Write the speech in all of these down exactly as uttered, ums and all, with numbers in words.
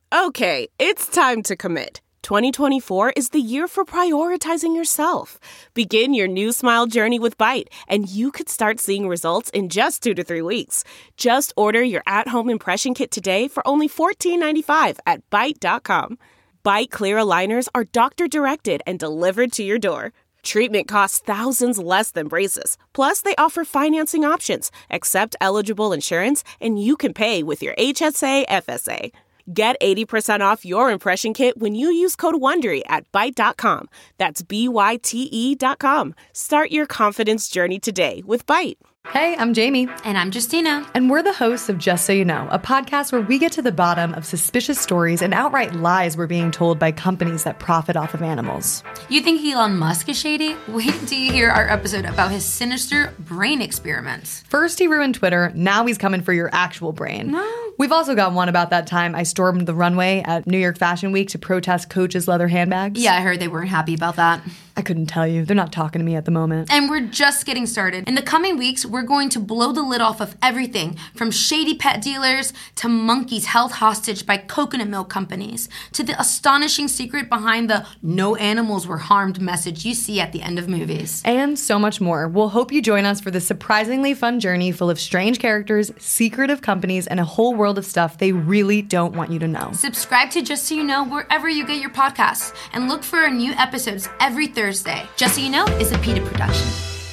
Okay, it's time to commit. twenty twenty-four is the year for prioritizing yourself. Begin your new smile journey with Byte, and you could start seeing results in just two to three weeks. Just order your at-home impression kit today for only fourteen ninety-five at byte dot com. Byte clear aligners are doctor-directed and delivered to your door. Treatment costs thousands less than braces. Plus, they offer financing options, accept eligible insurance, and you can pay with your H S A F S A. Get eighty percent off your impression kit when you use code WONDERY at byte dot com. That's B Y T E dot com. Start your confidence journey today with Byte. Hey, I'm Jamie. And I'm Justina. And we're the hosts of Just So You Know, a podcast where we get to the bottom of suspicious stories and outright lies we're being told by companies that profit off of animals. You think Elon Musk is shady? Wait until you hear our episode about his sinister brain experiments. First he ruined Twitter, now he's coming for your actual brain. No. We've also got one about that time I stormed the runway at New York Fashion Week to protest Coach's leather handbags. Yeah, I heard they weren't happy about that. I couldn't tell you. They're not talking to me at the moment. And we're just getting started. In the coming weeks, we're going to blow the lid off of everything from shady pet dealers to monkeys held hostage by coconut milk companies to the astonishing secret behind the no animals were harmed message you see at the end of movies. And so much more. We'll hope you join us for this surprisingly fun journey full of strange characters, secretive companies, and a whole world of stuff they really don't want you to know. Subscribe to Just So You Know wherever you get your podcasts and look for our new episodes every Thursday. Just So You Know is a PETA production.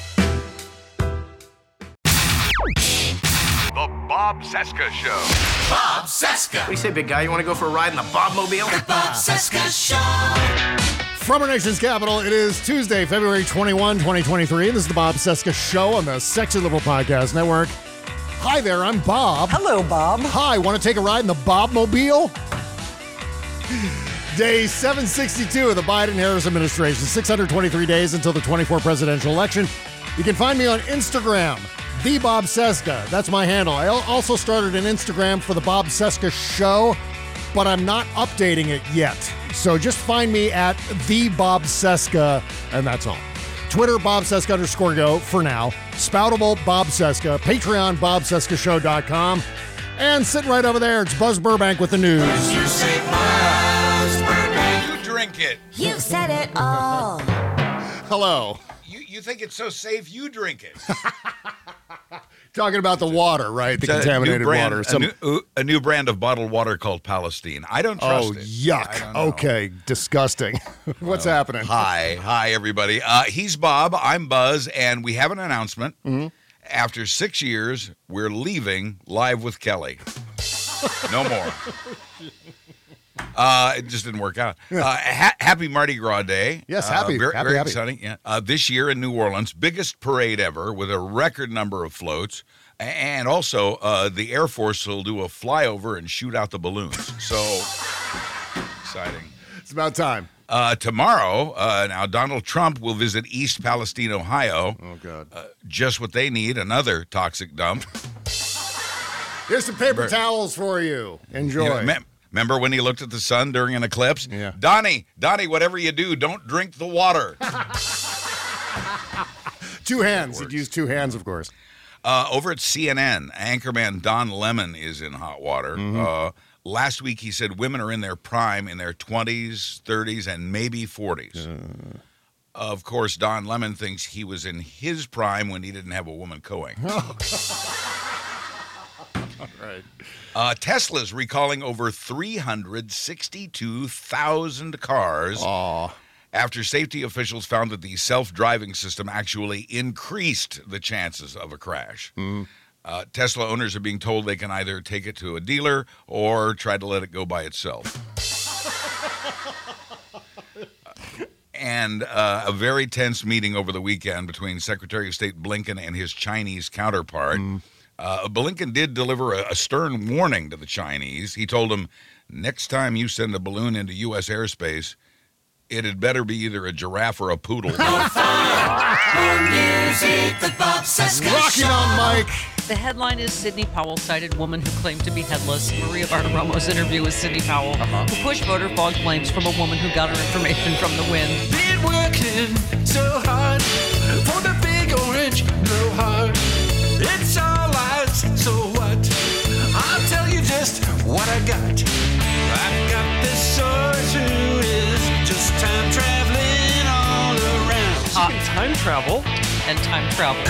The Bob Cesca Show. Bob Cesca. What do you say, big guy? You want to go for a ride in the Bobmobile? The Bob Cesca Show. From our nation's capital, it is Tuesday, February twenty-first, twenty twenty-three. This is the Bob Cesca Show on the Sexy Liberal Podcast Network. Hi there, I'm Bob. Hello, Bob. Hi, want to take a ride in the Bobmobile? Day seven sixty-two of the Biden-Harris administration. six hundred twenty-three days until the twenty-four presidential election. You can find me on Instagram, The Bob Cesca. That's my handle. I also started an Instagram for the Bob Cesca Show, but I'm not updating it yet. So just find me at The Bob Cesca, and that's all. Twitter, Bob Cesca underscore go for now. Spoutable, Bob Cesca. Patreon, bob cesca show dot com. And sitting right over there, it's Buzz Burbank with the news. You say Buzz Burbank. You drink it. You said it all. Hello. You you think it's so safe, you drink it. Talking about the water, right? The It's a contaminated new brand, water. A, Some, new, a new brand of bottled water called Palestine. I don't trust oh, it. I yuck. don't know. Okay, disgusting. What's Well, happening? Hi. Hi, everybody. Uh, he's Bob. I'm Buzz, and we have an announcement. Mm-hmm. After six years, we're leaving Live with Kelly. No more. Uh, it just didn't work out. Uh, ha- happy Mardi Gras Day. Yes, Uh, happy. very, Happy, very happy. exciting. Yeah. Uh, this year in New Orleans, biggest parade ever with a record number of floats. And also, uh, the Air Force will do a flyover and shoot out the balloons. So, exciting. It's about time. Uh, tomorrow, uh, now Donald Trump will visit East Palestine, Ohio. Oh, God. Uh, just what they need, another toxic dump. Here's some paper Remember- towels for you. Enjoy. You know, mem- remember when he looked at the sun during an eclipse? Yeah. Donnie, Donnie, whatever you do, don't drink the water. Two hands. You'd use two hands, of course. Uh, over at C N N, anchorman Don Lemon is in hot water. Mm-hmm. Uh, last week, he said women are in their prime in their twenties, thirties, and maybe forties. Uh. Of course, Don Lemon thinks he was in his prime when he didn't have a woman coing. Right. Uh, Tesla's recalling over three hundred sixty-two thousand cars Aw. after safety officials found that the self-driving system actually increased the chances of a crash. Uh, Tesla owners are being told they can either take it to a dealer or try to let it go by itself. And uh, a very tense meeting over the weekend between Secretary of State Blinken and his Chinese counterpart. Uh, Blinken did deliver a, a stern warning to the Chinese. He told them, next time you send a balloon into U S airspace, it had better be either a giraffe or a poodle. Music, the Bob Cesca Rocking Show. on Mike. The headline is Sidney Powell cited woman who claimed to be headless. Maria Bartiromo's interview with Sidney Powell, who pushed voter fraud claims from a woman who got her information from the wind. Been working so hard for the big orange blowhard. It's all lies, so what? I'll tell you just what I got. I've travel and time travel.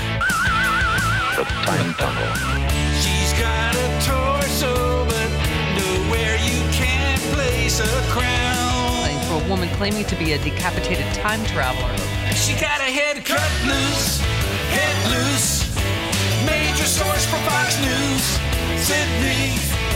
The time tunnel. She's got a torso, but nowhere you can place a crown. For a woman claiming to be a decapitated time traveler. She got a head cut loose, head loose. Major source for Fox News. Sydney,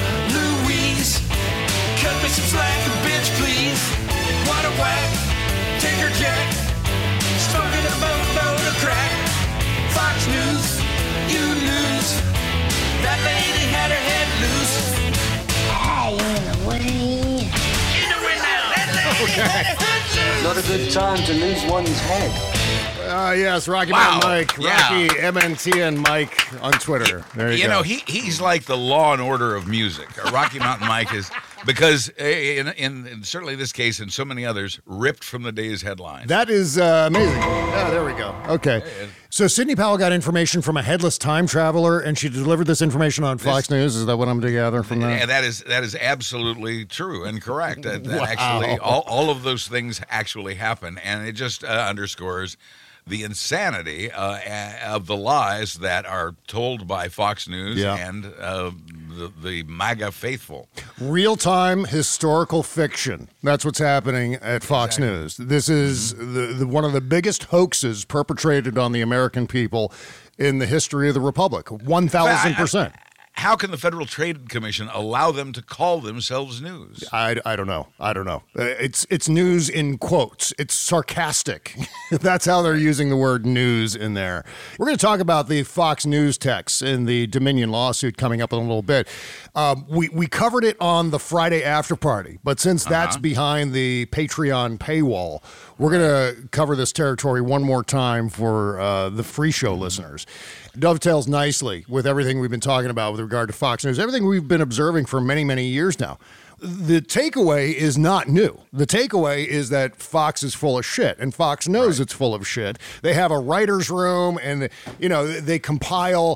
Louise. Cut me some slack, bitch, please. What a whack, Tinker Jack. Smoking a boatload of crack. Fox News, you lose. That lady had her head loose. Hey, in the way. In the wind now, that lady had her head loose. Not a good time to lose one's head. Uh, yes, Rocky Wow. Mountain Mike, Yeah. Rocky M N T N Mike on Twitter. There you, You go. know, he he's like the Law and Order of music. Uh, Rocky Mountain Mike is because uh, in, in in certainly this case and so many others, ripped from the day's headlines. That is uh, amazing. Yeah, there we go. Okay. So Sidney Powell got information from a headless time traveler, and she delivered this information on Fox News. Is that what I'm to gather from that? And that is that is absolutely true and correct. That, that Wow. actually, all, all of those things actually happen, and it just uh, underscores the insanity uh, a- of the lies that are told by Fox News Yeah. and uh, the, the MAGA faithful. Real-time historical fiction. That's what's happening at Fox News. This is the, the one of the biggest hoaxes perpetrated on the American people in the history of the Republic. one thousand percent. How can the Federal Trade Commission allow them to call themselves news? I, I don't know. I don't know. Uh, It's it's news in quotes. It's sarcastic. That's how they're using the word news in there. We're going to talk about the Fox News texts in the Dominion lawsuit coming up in a little bit. Um, we, we covered it on the Friday after party, but since that's behind the Patreon paywall, we're going to cover this territory one more time for uh, the free show listeners. Dovetails nicely with everything we've been talking about with regard to Fox News, everything we've been observing for many, many years now. The takeaway is not new. The takeaway is that Fox is full of shit, and Fox knows it's full of shit. They have a writer's room, and, you know, they compile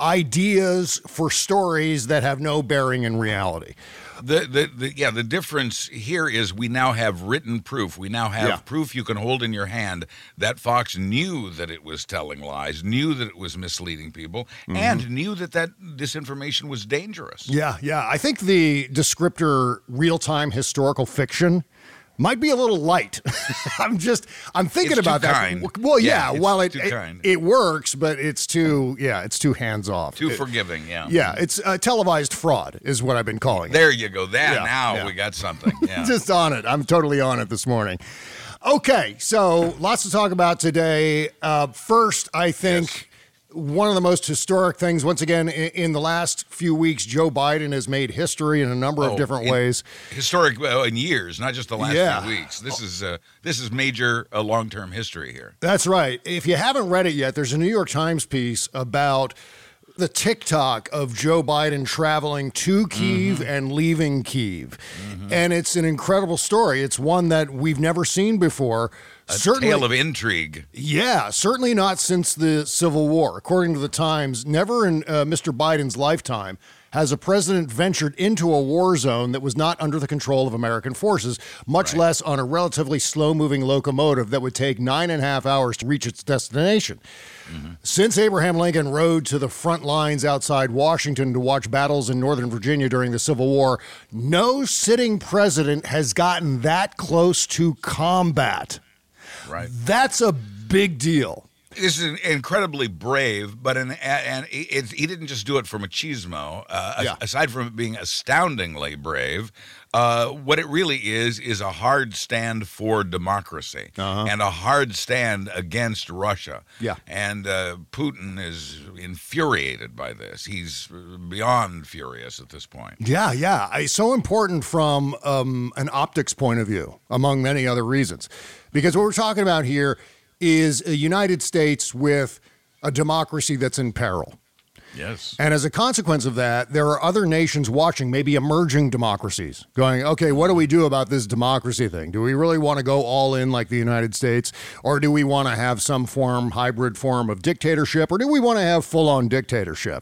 ideas for stories that have no bearing in reality. The, the, the yeah, the difference here is we now have written proof. We now have Yeah. proof you can hold in your hand that Fox knew that it was telling lies, knew that it was misleading people, and knew that that disinformation was dangerous. Yeah, yeah. I think the descriptor real-time historical fiction might be a little light. I'm just, I'm thinking It's too about that. kind. Well, Yeah, yeah, it's while it, too it kind. it works, but it's too, yeah, it's too hands-off. Too It- forgiving, yeah. Yeah, it's uh, televised fraud is what I've been calling it. There you go. That Yeah, now yeah. we got something. Yeah. Just on it. I'm totally on it this morning. Okay, so lots to talk about today. Uh, first, I think Yes. one of the most historic things, once again, in, in the last few weeks, Joe Biden has made history in a number of Oh, different in- ways. Historic uh, in years, not just the last Yeah. few weeks. This is uh, this is major uh, long-term history here. That's right. If you haven't read it yet, there's a New York Times piece about the TikTok of Joe Biden traveling to Kyiv and leaving Kyiv. And it's an incredible story. It's one that we've never seen before. A Certainly, tale of intrigue. yeah, certainly not since the Civil War. According to the Times, never in uh, Mister Biden's lifetime has a president ventured into a war zone that was not under the control of American forces, much Right. less on a relatively slow-moving locomotive that would take nine and a half hours to reach its destination. Since Abraham Lincoln rode to the front lines outside Washington to watch battles in Northern Virginia during the Civil War, no sitting president has gotten that close to combat. Right. That's a big deal. This is incredibly brave, but an, and it, he didn't just do it for machismo. Uh, Yeah. Aside from it being astoundingly brave, uh, what it really is is a hard stand for democracy Uh-huh. and a hard stand against Russia. Yeah. And uh, Putin is infuriated by this. He's beyond furious at this point. Yeah, yeah. It's so important from um, an optics point of view, among many other reasons. Because what we're talking about here is a United States with a democracy that's in peril. Yes. And as a consequence of that, there are other nations watching, maybe emerging democracies, going, okay, what do we do about this democracy thing? Do we really want to go all in like the United States? Or do we want to have some form, hybrid form of dictatorship? Or do we want to have full-on dictatorship?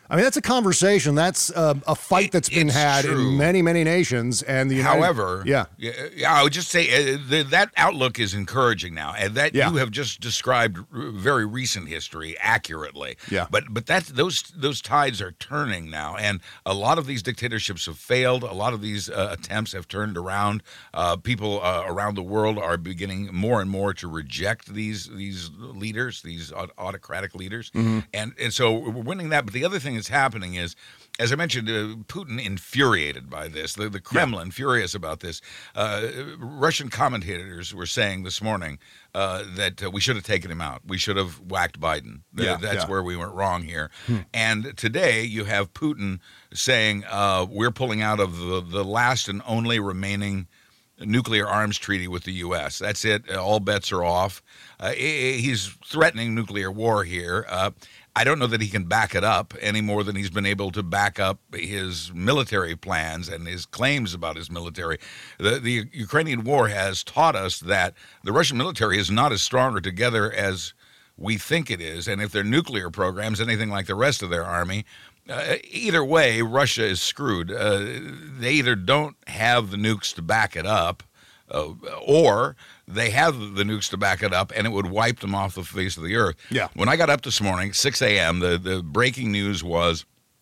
I mean, that's a conversation. That's uh, a fight that's been It's had true. in many, many nations. And the United, However, yeah, yeah, yeah, I would just say uh, the, that outlook is encouraging now, and that Yeah. you have just described r- very recent history accurately. Yeah. But but that's those those tides are turning now, and a lot of these dictatorships have failed. A lot of these uh, attempts have turned around. Uh, people uh, around the world are beginning more and more to reject these these leaders, these aut- autocratic leaders, Mhm. and and so we're winning that. But the other thing that's happening is, as I mentioned, uh, Putin infuriated by this. The, the Kremlin furious about this. Uh, Russian commentators were saying this morning uh, that uh, we should have taken him out. We should have whacked Biden. Th- Yeah, That's yeah. where we went wrong here. Hmm. And today you have Putin saying uh, we're pulling out of the, the last and only remaining nuclear arms treaty with the U S. That's it. All bets are off. Uh, he- he's threatening nuclear war here. Uh, I don't know that he can back it up any more than he's been able to back up his military plans and his claims about his military. The, the Ukrainian war has taught us that the Russian military is not as strong or together as we think it is. And if their nuclear program's anything like the rest of their army, uh, either way, Russia is screwed. Uh, they either don't have the nukes to back it up, uh, or they have the nukes to back it up, and it would wipe them off the face of the earth. Yeah. When I got up this morning, six a.m., the, the breaking news was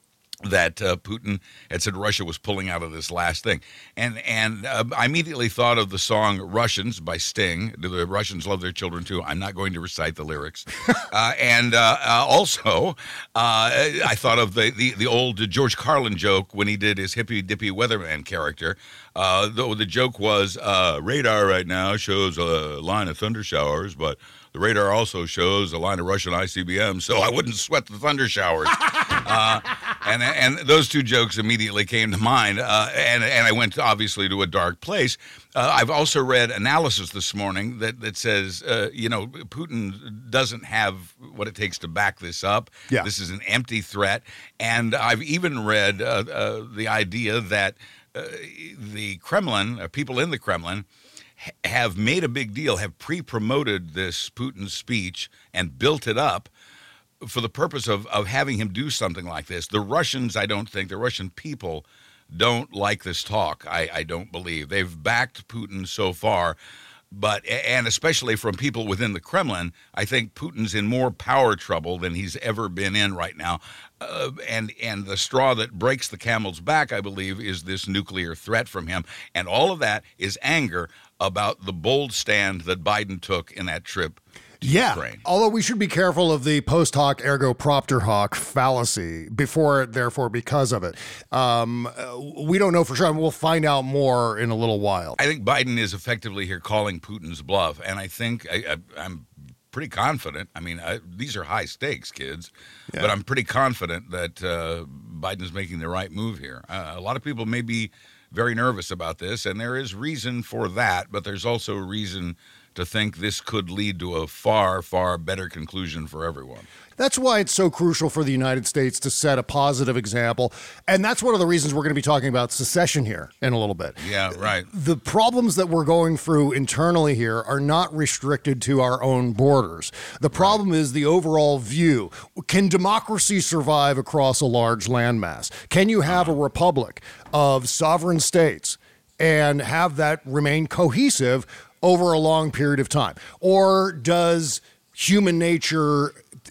that uh, Putin had said Russia was pulling out of this last thing. And and uh, I immediately thought of the song Russians by Sting. Do the Russians love their children too? I'm not going to recite the lyrics. uh, and uh, uh, also, uh, I thought of the, the, the old George Carlin joke when he did his hippy-dippy weatherman character. Uh, though the joke was, uh, radar right now shows a line of thunder showers, but the radar also shows a line of Russian I C B Ms, so I wouldn't sweat the thunder showers. uh, and and those two jokes immediately came to mind, uh, and and I went obviously to a dark place. Uh, I've also read analysis this morning that that says, uh, you know, Putin doesn't have what it takes to back this up. Yeah. This is an empty threat, and I've even read uh, uh, the idea that uh, the Kremlin, uh, people in the Kremlin, have made a big deal, have pre-promoted this Putin speech and built it up for the purpose of, of having him do something like this. The Russians, I don't think, the Russian people don't like this talk, I, I don't believe. They've backed Putin so far, but, and especially from people within the Kremlin, I think Putin's in more power trouble than he's ever been in right now. Uh, and and the straw that breaks the camel's back, I believe, is this nuclear threat from him. And all of that is anger about the bold stand that Biden took in that trip to Yeah, Ukraine. although we should be careful of the post hoc ergo propter hoc fallacy, before, therefore, because of it. Um, uh, we don't know for sure, and we'll find out more in a little while. I think Biden is effectively here calling Putin's bluff, and I think I, I, I'm pretty confident. I mean, I, these are high stakes, kids, Yeah. but I'm pretty confident that uh, Biden's making the right move here. Uh, a lot of people may be very nervous about this, and there is reason for that, but there's also reason to think this could lead to a far, far better conclusion for everyone. That's why it's so crucial for the United States to set a positive example. And that's one of the reasons we're going to be talking about secession here in a little bit. Yeah, right. The problems that we're going through internally here are not restricted to our own borders. The problem is the overall view. Can democracy survive across a large landmass? Can you have a republic of sovereign states and have that remain cohesive over a long period of time? Or does human nature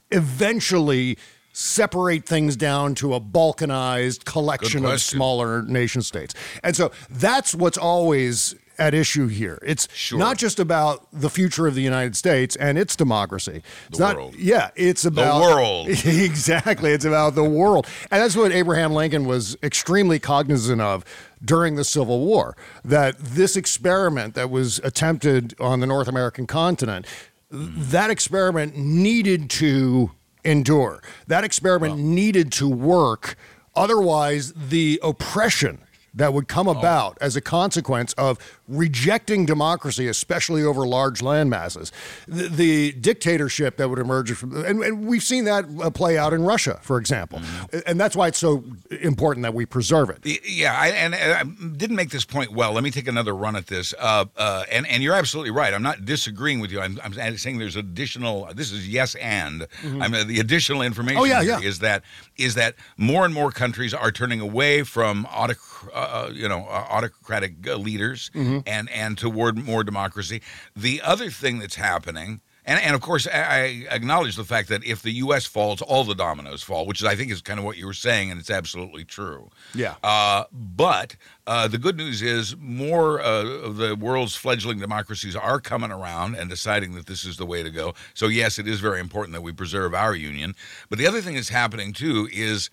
eventually separate things down to a balkanized collection of smaller nation states? And so that's what's always at issue here. It's Sure. not just about the future of the United States and its democracy. It's The not, world. Yeah, it's about world. Exactly. It's about the world. And that's what Abraham Lincoln was extremely cognizant of during the Civil War, that this experiment that was attempted on the North American continent, that experiment needed to endure. That experiment needed to work. Otherwise, the oppression that would come about oh. as a consequence of rejecting democracy, especially over large land masses. The, the dictatorship that would emerge from, and, and we've seen that uh, play out in Russia, for example. Mm-hmm. And that's why it's so important that we preserve it. Yeah, I, and, and I didn't make this point well. Let me take another run at this. Uh, uh, and, and you're absolutely right. I'm not disagreeing with you. I'm, I'm saying there's additional, this is yes and. Mm-hmm. I'm, uh, the additional information oh, yeah, here yeah. is that is that more and more countries are turning away from autoc- uh, you know, uh, autocratic uh, leaders mm-hmm. and, and toward more democracy. The other thing that's happening, and, and of course, I acknowledge the fact that if the U S falls, all the dominoes fall, which is, I think is kind of what you were saying, and it's absolutely true. Yeah. Uh, but uh, the good news is more uh, of the world's fledgling democracies are coming around and deciding that this is the way to go. So, yes, it is very important that we preserve our union. But the other thing that's happening, too, is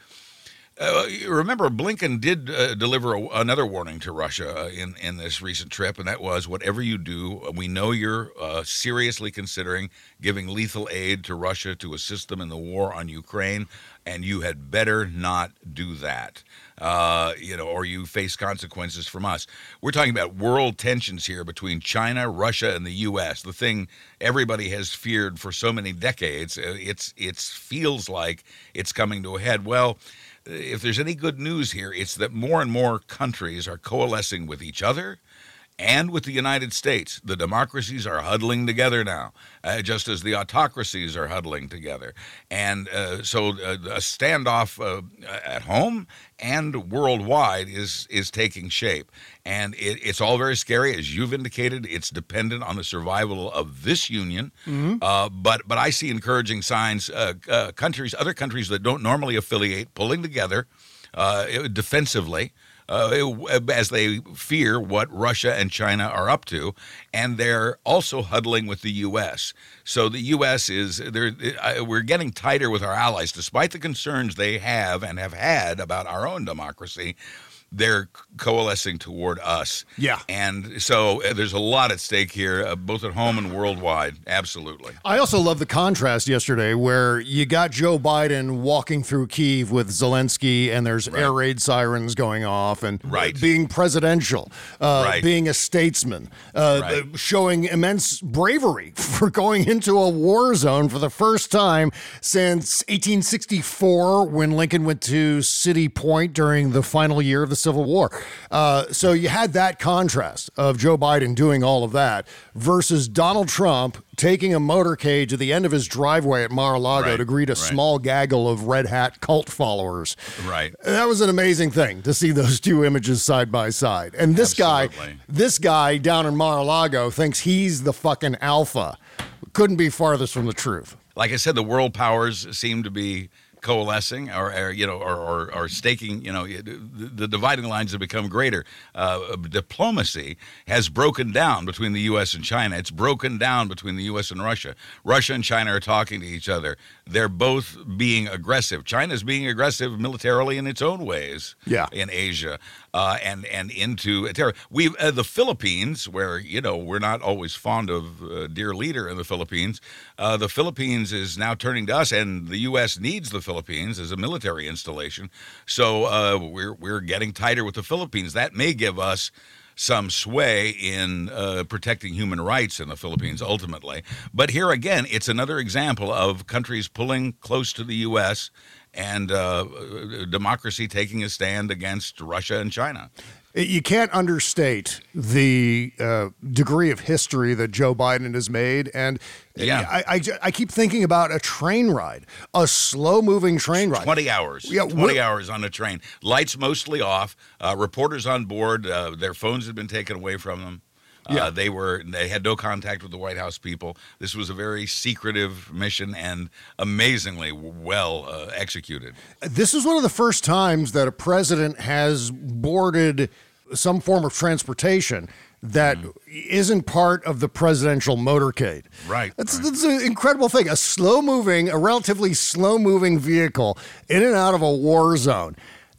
Uh, remember, Blinken did uh, deliver a, another warning to Russia uh, in, in this recent trip, and that was, whatever you do, we know you're uh, seriously considering giving lethal aid to Russia to assist them in the war on Ukraine, and you had better not do that, uh, you know, or you face consequences from us. We're talking about world tensions here between China, Russia, and the U S, the thing everybody has feared for so many decades. Uh, it's it's feels like it's coming to a head. Well, if there's any good news here, it's that more and more countries are coalescing with each other and with the United States. The democracies are huddling together now, uh, just as the autocracies are huddling together. And uh, so uh, a standoff uh, at home and worldwide is is taking shape. And it, it's all very scary. As you've indicated, it's dependent on the survival of this union. Mm-hmm. Uh, but but I see encouraging signs. Uh, uh, countries, other countries that don't normally affiliate, pulling together uh, defensively, Uh, as they fear what Russia and China are up to, and they're also huddling with the U S. So the U S is, they're, we're getting tighter with our allies, despite the concerns they have and have had about our own democracy. They're coalescing toward us. Yeah. And so uh, there's a lot at stake here, uh, both at home and worldwide. Absolutely. I also love the contrast yesterday where you got Joe Biden walking through Kyiv with Zelensky, and there's right. air raid sirens going off, and right. being presidential, uh, right. being a statesman, uh, right. showing immense bravery for going into a war zone for the first time since eighteen sixty-four, when Lincoln went to City Point during the final year of the Civil War. Uh, so you had that contrast of Joe Biden doing all of that versus Donald Trump taking a motorcade to the end of his driveway at Mar-a-Lago right, to greet a right. small gaggle of red hat cult followers. Right. That was an amazing thing to see those two images side by side. And this Absolutely. guy, this guy down in Mar-a-Lago thinks he's the fucking alpha. Couldn't be farthest from the truth. Like I said, the world powers seem to be coalescing, or, or you know, or, or, or staking. You know, the, the dividing lines have become greater. Uh, diplomacy has broken down between the U S and China. It's broken down between the U S and Russia. Russia and China are talking to each other. They're both being aggressive. China's being aggressive militarily in its own ways. Yeah. In Asia, uh, and and into terror. We uh, the Philippines, where you know we're not always fond of uh, dear leader in the Philippines. Uh, the Philippines is now turning to us, and the U S needs the Philippines as a military installation. So uh, we're we're getting tighter with the Philippines. That may give us some sway in uh, protecting human rights in the Philippines ultimately. But here again, it's another example of countries pulling close to the U S and uh, democracy taking a stand against Russia and China. You can't understate the uh, degree of history that Joe Biden has made. And yeah. I, I, I keep thinking about a train ride, a slow-moving train ride. twenty hours. Yeah, twenty hours on a train. Lights mostly off. Uh, reporters on board. Uh, their phones had been taken away from them. Uh, yeah. They were. They had no contact with the White House people. This was a very secretive mission and amazingly well uh, executed. This is one of the first times that a president has boarded some form of transportation that mm. isn't part of the presidential motorcade. Right. That's, right. that's an incredible thing. A slow-moving, a relatively slow-moving vehicle in and out of a war zone.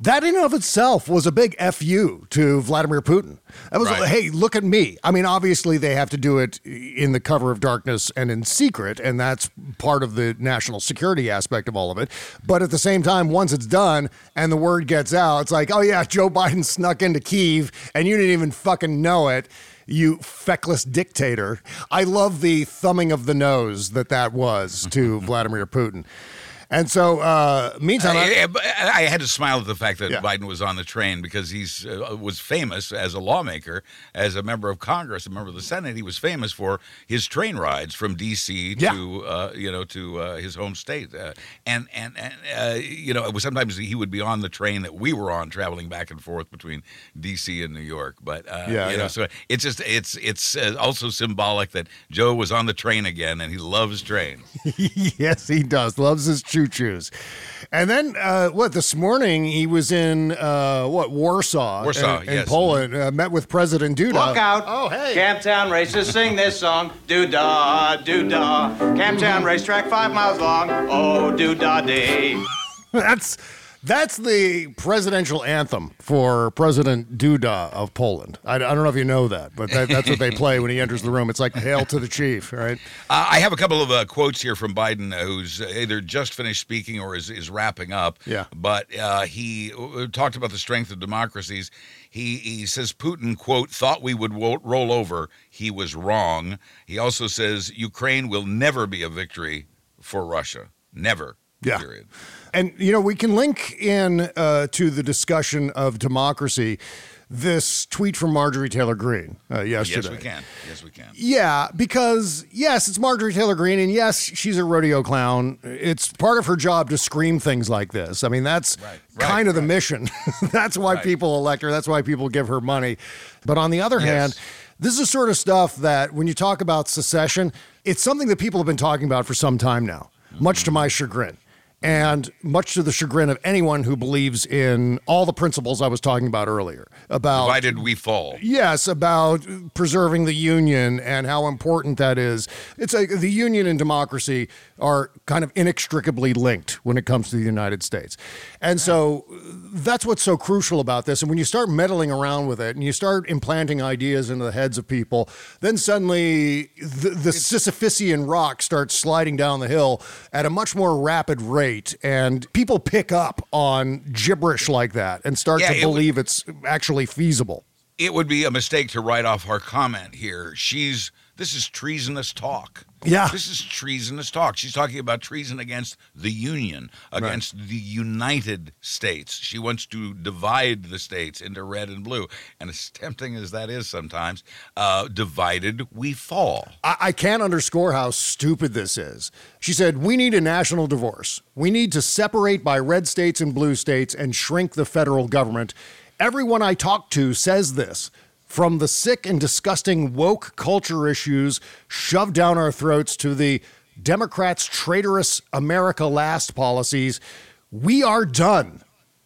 That in and of itself was a big F U to Vladimir Putin. That was, Right. hey, look at me. I mean, obviously they have to do it in the cover of darkness and in secret, and that's part of the national security aspect of all of it. But at the same time, once it's done and the word gets out, it's like, oh yeah, Joe Biden snuck into Kyiv and you didn't even fucking know it. You feckless dictator. I love the thumbing of the nose that that was to Vladimir Putin. And so, uh, meantime, I, I, I had to smile at the fact that Yeah. Biden was on the train because he's uh, was famous as a lawmaker, as a member of Congress, a member of the Senate. He was famous for his train rides from D C Yeah. to uh, you know to uh, his home state, uh, and and, and uh, you know it was sometimes he would be on the train that we were on, traveling back and forth between D C and New York. But uh, Yeah, you know, yeah. so it's just it's it's uh, also symbolic that Joe was on the train again, and he loves trains. yes, he does. Loves his choo-choos. And then, uh, what, this morning he was in, uh, what, Warsaw, Warsaw, in, in yes. Poland, uh, met with President Duda. Look out. Oh, hey. Camptown races sing this song. Doo-dah, doo-dah. Camptown racetrack five miles long. Oh, doo-dah day. That's that's the presidential anthem for President Duda of Poland. I, I don't know if you know that, but that, that's what they play when he enters the room. It's like Hail to the Chief, right? Uh, I have a couple of uh, quotes here from Biden, uh, who's either just finished speaking or is, is wrapping up. Yeah. But uh, he uh, talked about the strength of democracies. He he says Putin, quote, thought we would wo- roll over. He was wrong. He also says Ukraine will never be a victory for Russia. Never. Yeah. Period. And, you know, we can link in uh, to the discussion of democracy this tweet from Marjorie Taylor Greene uh, yesterday. Yes, we can. Yes, we can. Yeah, because, yes, it's Marjorie Taylor Greene, and yes, she's a rodeo clown. It's part of her job to scream things like this. I mean, that's Right, right, kind of the right. mission. That's why Right. people elect her. That's why people give her money. But on the other Yes. hand, this is the sort of stuff that when you talk about secession, it's something that people have been talking about for some time now, much to my chagrin. And much to the chagrin of anyone who believes in all the principles I was talking about earlier about Divided we fall. Yes, about preserving the union and how important that is. It's like the union and democracy are kind of inextricably linked when it comes to the United States. And so that's what's so crucial about this. And when you start meddling around with it and you start implanting ideas into the heads of people, then suddenly the, the Sisyphusian rock starts sliding down the hill at a much more rapid rate. And people pick up on gibberish like that and start Yeah, to it would- believe it's actually feasible. It would be a mistake to write off our comment here. She's this is treasonous talk. Yeah. This is treasonous talk. She's talking about treason against the Union, against the United States. She wants to divide the states into red and blue. And as tempting as that is sometimes, uh, divided we fall. I, I can't underscore how stupid this is. She said, we need a national divorce. We need to separate by red states and blue states and shrink the federal government. Everyone I talk to says this. From the sick and disgusting woke culture issues shoved down our throats to the Democrats' traitorous America Last policies, we are done.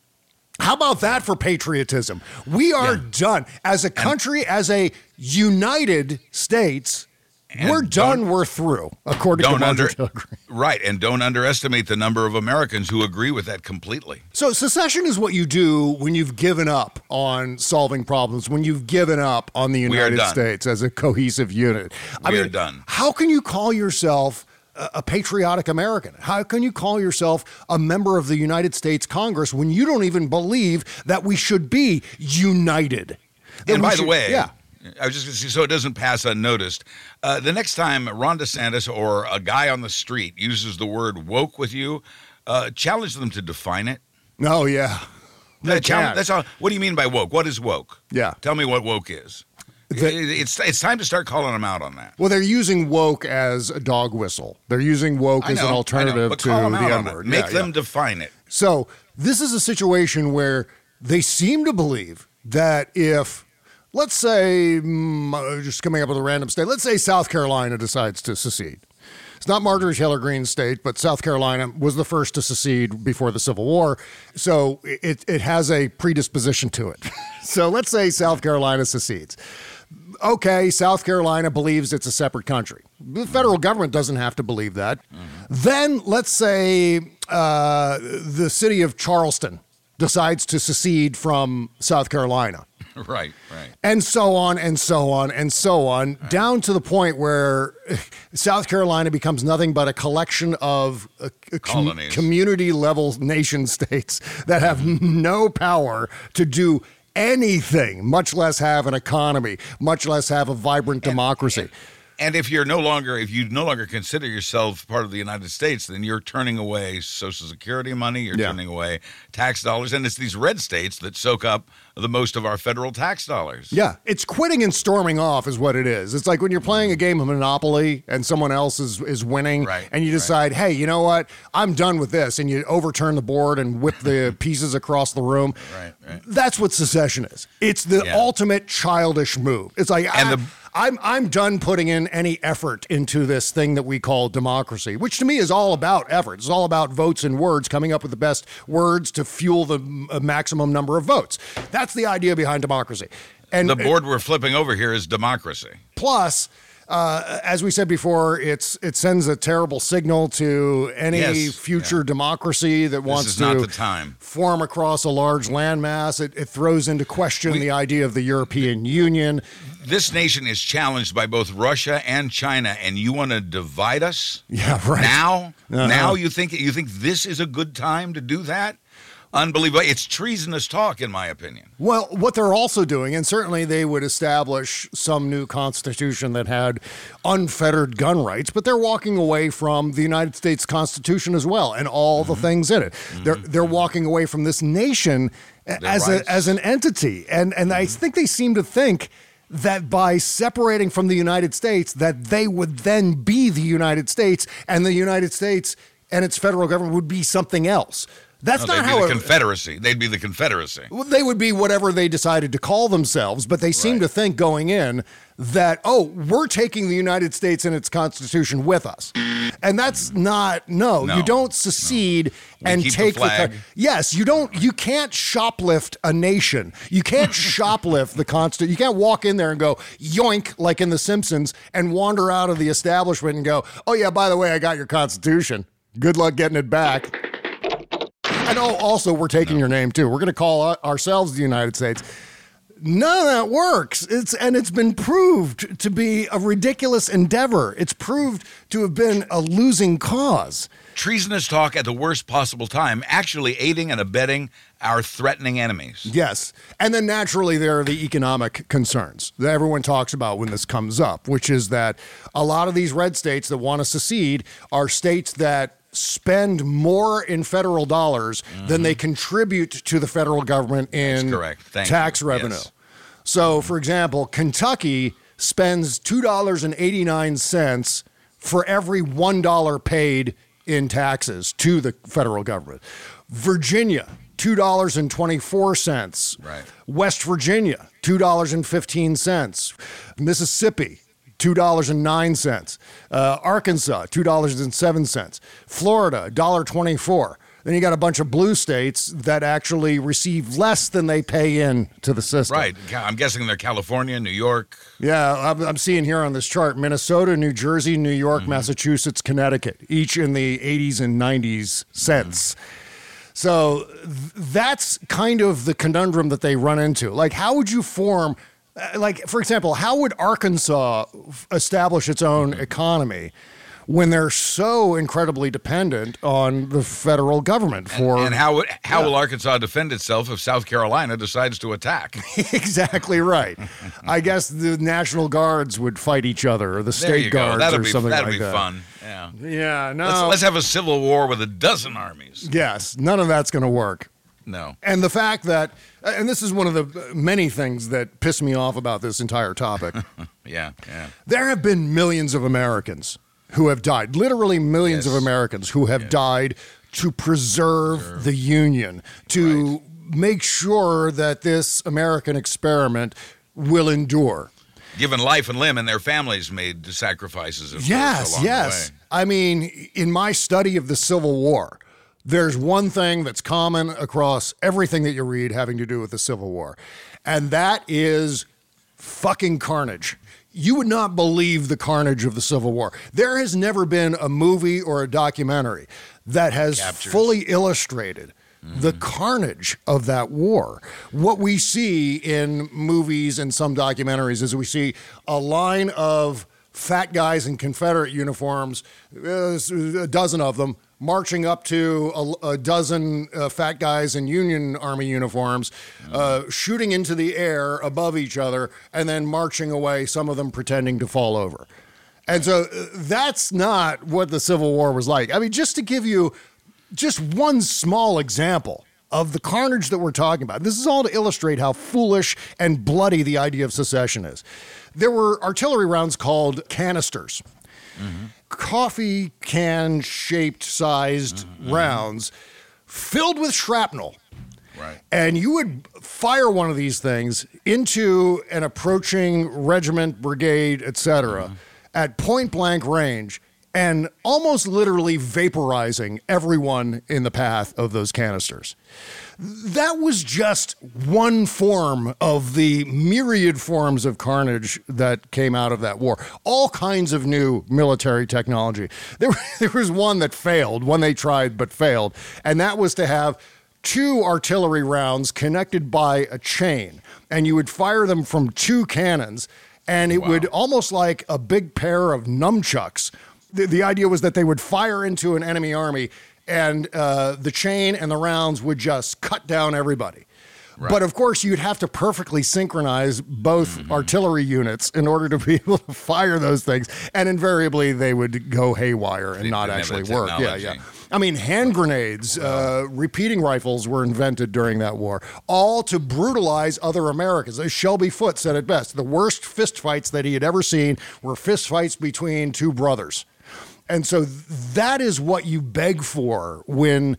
How about that for patriotism? We are Yeah. done. As a country, as a United States, And we're done, don't- we're through, according to Don't under, Marjorie Taylor Greene. right, and don't underestimate the number of Americans who agree with that completely. So secession is what you do when you've given up on solving problems, when you've given up on the are United done. States as a cohesive unit. I We are mean, done. How can you call yourself a, a patriotic American? How can you call yourself a member of the United States Congress when you don't even believe that we should be united? That And we by should- the way, yeah. I was just going to say, so it doesn't pass unnoticed, uh, the next time Ron DeSantis or a guy on the street uses the word woke with you, uh, challenge them to define it. Oh, yeah. They That challenge, can. that's all. What do you mean by woke? What is woke? Yeah. Tell me what woke is. The- It- it's it's time to start calling them out on that. Well, they're using woke as a dog whistle. They're using woke I as know, an I know, alternative but to call them the out on N it. word. Make Yeah, them yeah. define it. So this is a situation where they seem to believe that if, let's say, mm, uh, just coming up with a random state, let's say South Carolina decides to secede. It's not Marjorie Taylor Greene's state, but South Carolina was the first to secede before the Civil War. So it, it has a predisposition to it. So let's say South Carolina secedes. Okay, South Carolina believes it's a separate country. The federal government doesn't have to believe that. Then let's say uh, the city of Charleston decides to secede from South Carolina. Right, right. And so on and so on and so on, right. down to the point where South Carolina becomes nothing but a collection of uh, com- community-level nation states that have no power to do anything, much less have an economy, much less have a vibrant and, democracy. And, And if you're no longer, if you no longer consider yourself part of the United States, then you're turning away Social Security money, you're yeah. turning away tax dollars, and it's these red states that soak up the most of our federal tax dollars. Yeah, it's quitting and storming off is what it is. It's like when you're playing a game of Monopoly and someone else is, is winning, right, and you decide, right. hey, you know what? I'm done with this, and you overturn the board and whip the pieces across the room. Right, right. That's what secession is. It's the yeah. ultimate childish move. It's like, and I, the I'm I'm done putting in any effort into this thing that we call democracy, which to me is all about effort. It's all about votes and words, coming up with the best words to fuel the uh, maximum number of votes. That's the idea behind democracy. And the board we're flipping over here is democracy. Plus, uh, as we said before, it's it sends a terrible signal to any yes, future yeah. democracy that this wants is to not the time. form across a large landmass. It, it throws into question we, the idea of the European Union. This nation is challenged by both Russia and China, and you want to divide us? Yeah, right. Now? Uh-huh. Now you think you think this is a good time to do that? Unbelievable. It's treasonous talk, in my opinion. Well, what they're also doing, and certainly they would establish some new constitution that had unfettered gun rights, but they're walking away from the United States Constitution as well and all mm-hmm. the things in it. Mm-hmm. They're they're walking away from this nation Their as rights. a, as an entity, and and mm-hmm. I think they seem to think that by separating from the United States, that they would then be the United States, and the United States and its federal government would be something else. That's no, not they'd how be it, the Confederacy. They'd be the Confederacy. Well, they would be whatever they decided to call themselves, but they seem right. to think going in that, oh, we're taking the United States and its Constitution with us. And that's not, no, no you don't secede no. and keep take the flag. the, yes, you don't, you can't shoplift a nation. You can't shoplift the Constitution. You can't walk in there and go, yoink, like in The Simpsons, and wander out of the establishment and go, oh yeah, by the way, I got your Constitution. Good luck getting it back. And oh, also, we're taking no. your name, too. We're going to call ourselves the United States. None of that works. It's and it's been proved to be a ridiculous endeavor. It's proved to have been a losing cause. Treasonous talk at the worst possible time, actually aiding and abetting our threatening enemies. Yes. And then naturally, there are the economic concerns that everyone talks about when this comes up, which is that a lot of these red states that want to secede are states that spend more in federal dollars mm-hmm. than they contribute to the federal government in tax you. revenue. Yes. So, for example, Kentucky spends two dollars and eighty-nine cents for every one dollar paid in taxes to the federal government. Virginia, two dollars and twenty-four cents. Right. West Virginia, two dollars and fifteen cents. Mississippi, two dollars and nine cents. Uh, Arkansas, two dollars and seven cents. Florida, one dollar and twenty-four cents. Then you got a bunch of blue states that actually receive less than they pay in to the system. Right. I'm guessing they're California, New York. Yeah, I'm, I'm seeing here on this chart, Minnesota, New Jersey, New York, mm-hmm. Massachusetts, Connecticut, each in the eighties and nineties cents. Mm-hmm. So th- that's kind of the conundrum that they run into. Like, how would you form... Like, for example, how would Arkansas establish its own economy when they're so incredibly dependent on the federal government for... And, and how, would, how yeah. will Arkansas defend itself if South Carolina decides to attack? Exactly right. I guess the National Guards would fight each other, or the there state guards that'd or be, something that'd like be that. Fun. Yeah. Yeah, no. Let's, let's have a civil war with a dozen armies. Yes, none of that's going to work. No. And the fact that, and this is one of the many things that piss me off about this entire topic. yeah, yeah. There have been millions of Americans who have died, literally millions yes. of Americans who have yes. died to preserve sure. the Union, to right. make sure that this American experiment will endure. Given life and limb, and their families made sacrifices. Of yes, along yes. The way. I mean, in my study of the Civil War, there's one thing that's common across everything that you read having to do with the Civil War, and that is fucking carnage. You would not believe the carnage of the Civil War. There has never been a movie or a documentary that has Captures. fully illustrated the carnage of that war. What we see in movies and some documentaries is we see a line of fat guys in Confederate uniforms, uh, a dozen of them, marching up to a, a dozen uh, fat guys in Union Army uniforms, uh, shooting into the air above each other, and then marching away, some of them pretending to fall over. And so uh, that's not what the Civil War was like. I mean, just to give you just one small example of the carnage that we're talking about. This is all to illustrate how foolish and bloody the idea of secession is. There were artillery rounds called canisters. Mm-hmm. Coffee can shaped sized mm-hmm. rounds filled with shrapnel. Right. And you would fire one of these things into an approaching regiment, brigade, et cetera, mm-hmm. at point blank range, and almost literally vaporizing everyone in the path of those canisters. That was just one form of the myriad forms of carnage that came out of that war. All kinds of new military technology. There, there was one that failed, one they tried but failed, and that was to have two artillery rounds connected by a chain, and you would fire them from two cannons, and it wow. would almost like a big pair of nunchucks. The, the idea was that they would fire into an enemy army, and uh, the chain and the rounds would just cut down everybody. Right. But of course, you'd have to perfectly synchronize both mm-hmm. artillery units in order to be able to fire those things. And invariably, they would go haywire and they not actually work. Yeah, yeah. I mean, hand grenades, uh, repeating rifles were invented during that war, all to brutalize other Americans. As Shelby Foote said it best, the worst fistfights that he had ever seen were fistfights between two brothers. And so that is what you beg for when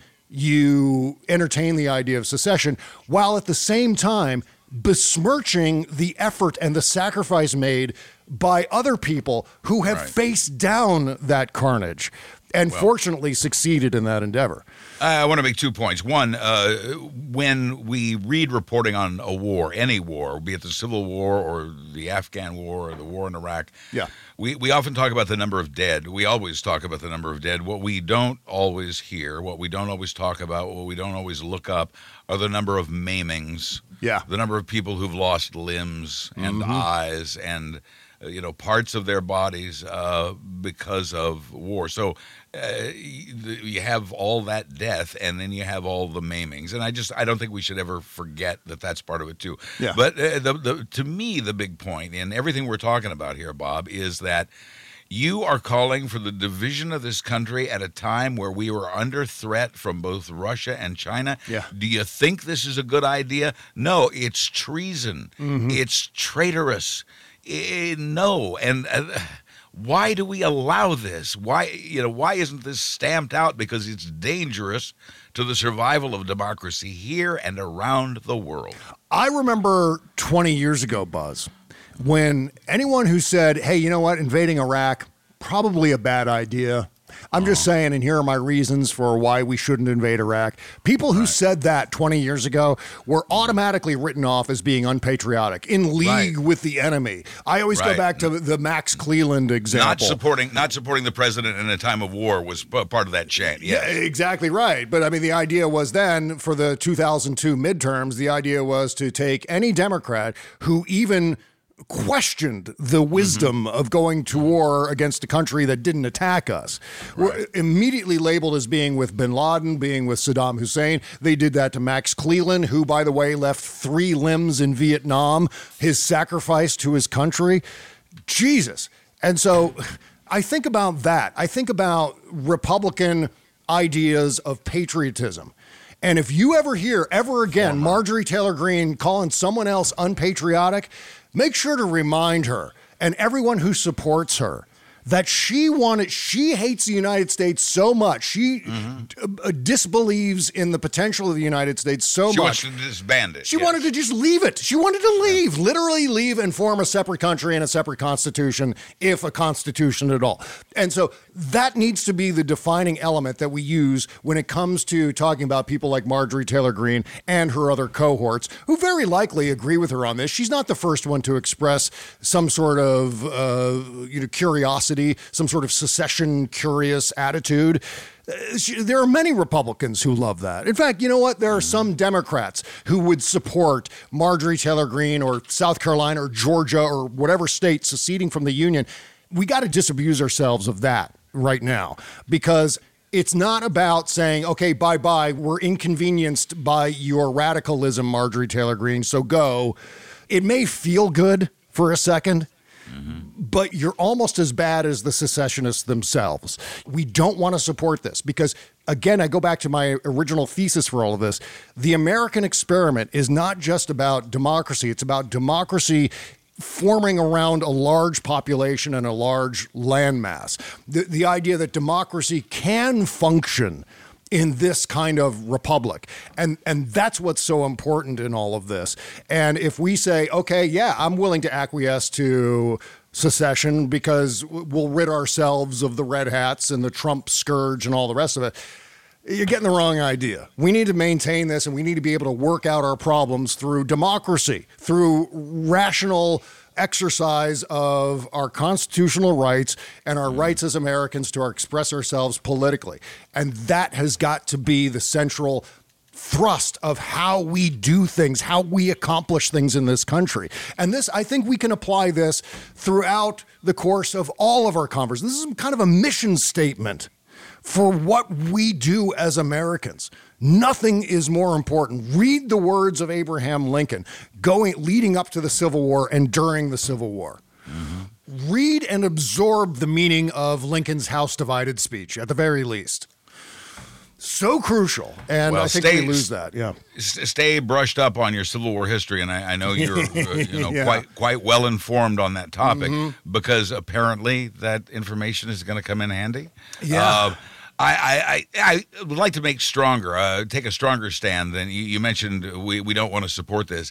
you entertain the idea of secession, while at the same time besmirching the effort and the sacrifice made by other people who have right. faced down that carnage and well, fortunately succeeded in that endeavor. I want to make two points. One, uh, when we read reporting on a war, any war, be it the Civil War or the Afghan War or the war in Iraq, yeah. we, we often talk about the number of dead. We always talk about the number of dead. What we don't always hear, what we don't always talk about, what we don't always look up are the number of maimings, yeah. the number of people who've lost limbs and mm-hmm. eyes and you know, parts of their bodies uh, because of war. So uh, you have all that death, and then you have all the maimings. And I just, I don't think we should ever forget that that's part of it too. Yeah. But uh, the, the, to me, the big point in everything we're talking about here, Bob, is that you are calling for the division of this country at a time where we were under threat from both Russia and China. Yeah. Do you think this is a good idea? No, it's treason. Mm-hmm. It's traitorous. Uh, no, and uh, why do we allow this? Why, you know, why isn't this stamped out? Because it's dangerous to the survival of democracy here and around the world. I remember twenty years ago, Buzz, when anyone who said, hey, you know what, invading Iraq, probably a bad idea. I'm just saying, and here are my reasons for why we shouldn't invade Iraq. People who right. said that twenty years ago were automatically written off as being unpatriotic, in league right. with the enemy. I always right. go back to the Max Cleland example. Not supporting, not supporting the president in a time of war was part of that chain. Yes. Yeah, exactly right. But I mean, the idea was then for the two thousand two midterms, the idea was to take any Democrat who even questioned the wisdom mm-hmm. of going to war against a country that didn't attack us. Right. We're immediately labeled as being with bin Laden, being with Saddam Hussein. They did that to Max Cleland, who, by the way, left three limbs in Vietnam, his sacrifice to his country. Jesus. And so I think about that. I think about Republican ideas of patriotism. And if you ever hear ever again uh-huh. Marjorie Taylor Greene calling someone else unpatriotic, make sure to remind her and everyone who supports her that she wanted, she hates the United States so much. She mm-hmm. d- disbelieves in the potential of the United States so she much. She wanted to disband it. She yes. wanted to just leave it. She wanted to leave, yeah. literally leave and form a separate country and a separate constitution, if a constitution at all. And so that needs to be the defining element that we use when it comes to talking about people like Marjorie Taylor Greene and her other cohorts, who very likely agree with her on this. She's not the first one to express some sort of uh, you know, curiosity curiosity, some sort of secession curious attitude. There are many Republicans who love that. In fact, you know what? There are some Democrats who would support Marjorie Taylor Greene or South Carolina or Georgia or whatever state seceding from the Union. We got to disabuse ourselves of that right now, because it's not about saying, okay, bye-bye, we're inconvenienced by your radicalism, Marjorie Taylor Greene, so go. It may feel good for a second, mm-hmm. but you're almost as bad as the secessionists themselves. We don't want to support this because, again, I go back to my original thesis for all of this. The American experiment is not just about democracy. It's about democracy forming around a large population and a large landmass. The, the idea that democracy can function in this kind of republic. And and that's what's so important in all of this. And if we say, okay, yeah, I'm willing to acquiesce to secession because we'll rid ourselves of the red hats and the Trump scourge and all the rest of it, you're getting the wrong idea. We need to maintain this, and we need to be able to work out our problems through democracy, through rational exercise of our constitutional rights and our rights as Americans to express ourselves politically. And that has got to be the central thrust of how we do things, how we accomplish things in this country. And this, I think we can apply this throughout the course of all of our conversations. This is kind of a mission statement for what we do as Americans. Nothing is more important. Read the words of Abraham Lincoln going leading up to the Civil War and during the Civil War. Mm-hmm. Read and absorb the meaning of Lincoln's House Divided speech, at the very least. So crucial, and well, I think stay, we lose that. Yeah, stay brushed up on your Civil War history, and I, I know you're uh, you know yeah. quite quite well informed on that topic Mm-hmm. because apparently that information is going to come in handy. Yeah. Uh, I, I, I, I would like to make stronger, uh, take a stronger stand than you, you mentioned. We, we don't want to support this,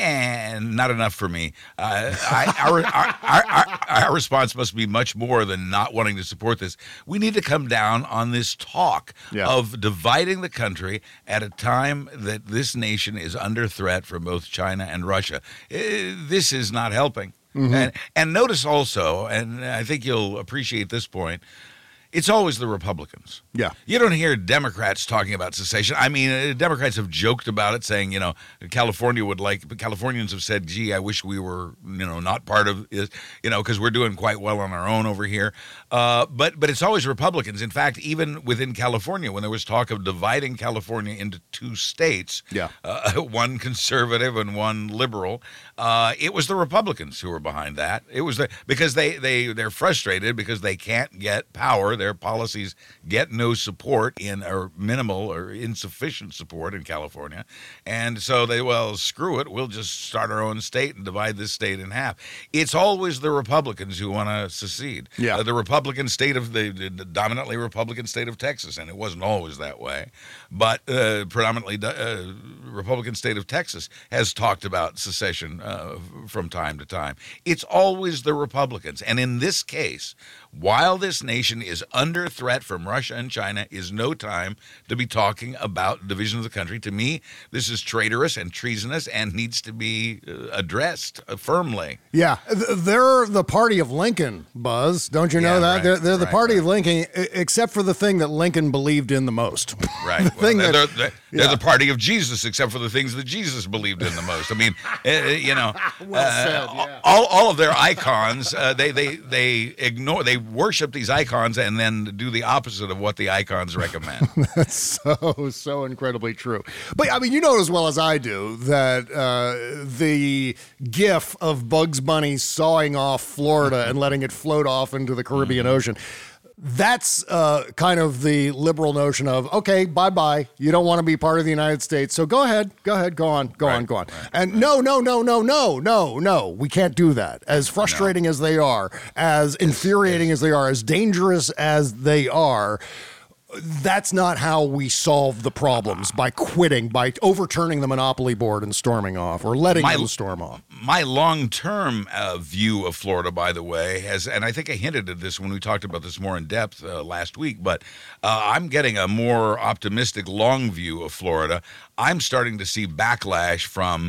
and not enough for me. Uh, I, our, our, our, our response must be much more than not wanting to support this. We need to come down on this talk Yeah. of dividing the country at a time that this nation is under threat from both China and Russia. Uh, this is not helping. Mm-hmm. And, and notice also, and I think you'll appreciate this point, it's always the Republicans. Yeah. You don't hear Democrats talking about secession. I mean, uh, Democrats have joked about it, saying, you know, California would like, but Californians have said, gee, I wish we were, you know, not part of it, you know, because we're doing quite well on our own over here. Uh, but but it's always Republicans. In fact, even within California, when there was talk of dividing California into two states, Yeah. uh, one conservative and one liberal, uh, it was the Republicans who were behind that. It was the, because they, they, they're frustrated because they can't get power. Their policies get no support in, or minimal or insufficient support in California. And so they, well, screw it. We'll just start our own state and divide this state in half. It's always the Republicans who want to secede. Yeah. Uh, the Republican state of the, the dominantly Republican state of Texas, and it wasn't always that way, but uh, predominantly uh, Republican state of Texas has talked about secession uh, from time to time. It's always the Republicans. And in this case, while this nation is under threat from Russia and China, is no time to be talking about division of the country. To me, this is traitorous and treasonous and needs to be uh, addressed uh, firmly. Yeah, they're the party of Lincoln, Buzz. Don't you know Yeah, that? right, they're they're the right, party right. of Lincoln, except for the thing that Lincoln believed in the most. Right. the thing well, that, they're, they're, they're yeah. the party of Jesus, except for the things that Jesus believed in the most. I mean, uh, you know, Well uh, said, yeah. all all of their icons, uh, they they they ignore, they worship these icons and then do the opposite of what the icons recommend. That's so, so incredibly true. But I mean, you know as well as I do that uh, the gif of Bugs Bunny sawing off Florida and letting it float off into the Caribbean Mm-hmm. Ocean, that's uh, kind of the liberal notion of, okay, bye-bye. You don't want to be part of the United States, so go ahead, go ahead, go on, go Right, on, go on. right, and no, no, no, no, no, no, no, we can't do that. As frustrating as they are, as infuriating as they are, as dangerous as they are, that's not how we solve the problems, by quitting, by overturning the monopoly board and storming off, or letting My- them storm off. My long-term uh, view of Florida, by the way, has, and I think I hinted at this when we talked about this more in depth uh, last week, but uh, I'm getting a more optimistic long view of Florida. I'm starting to see backlash from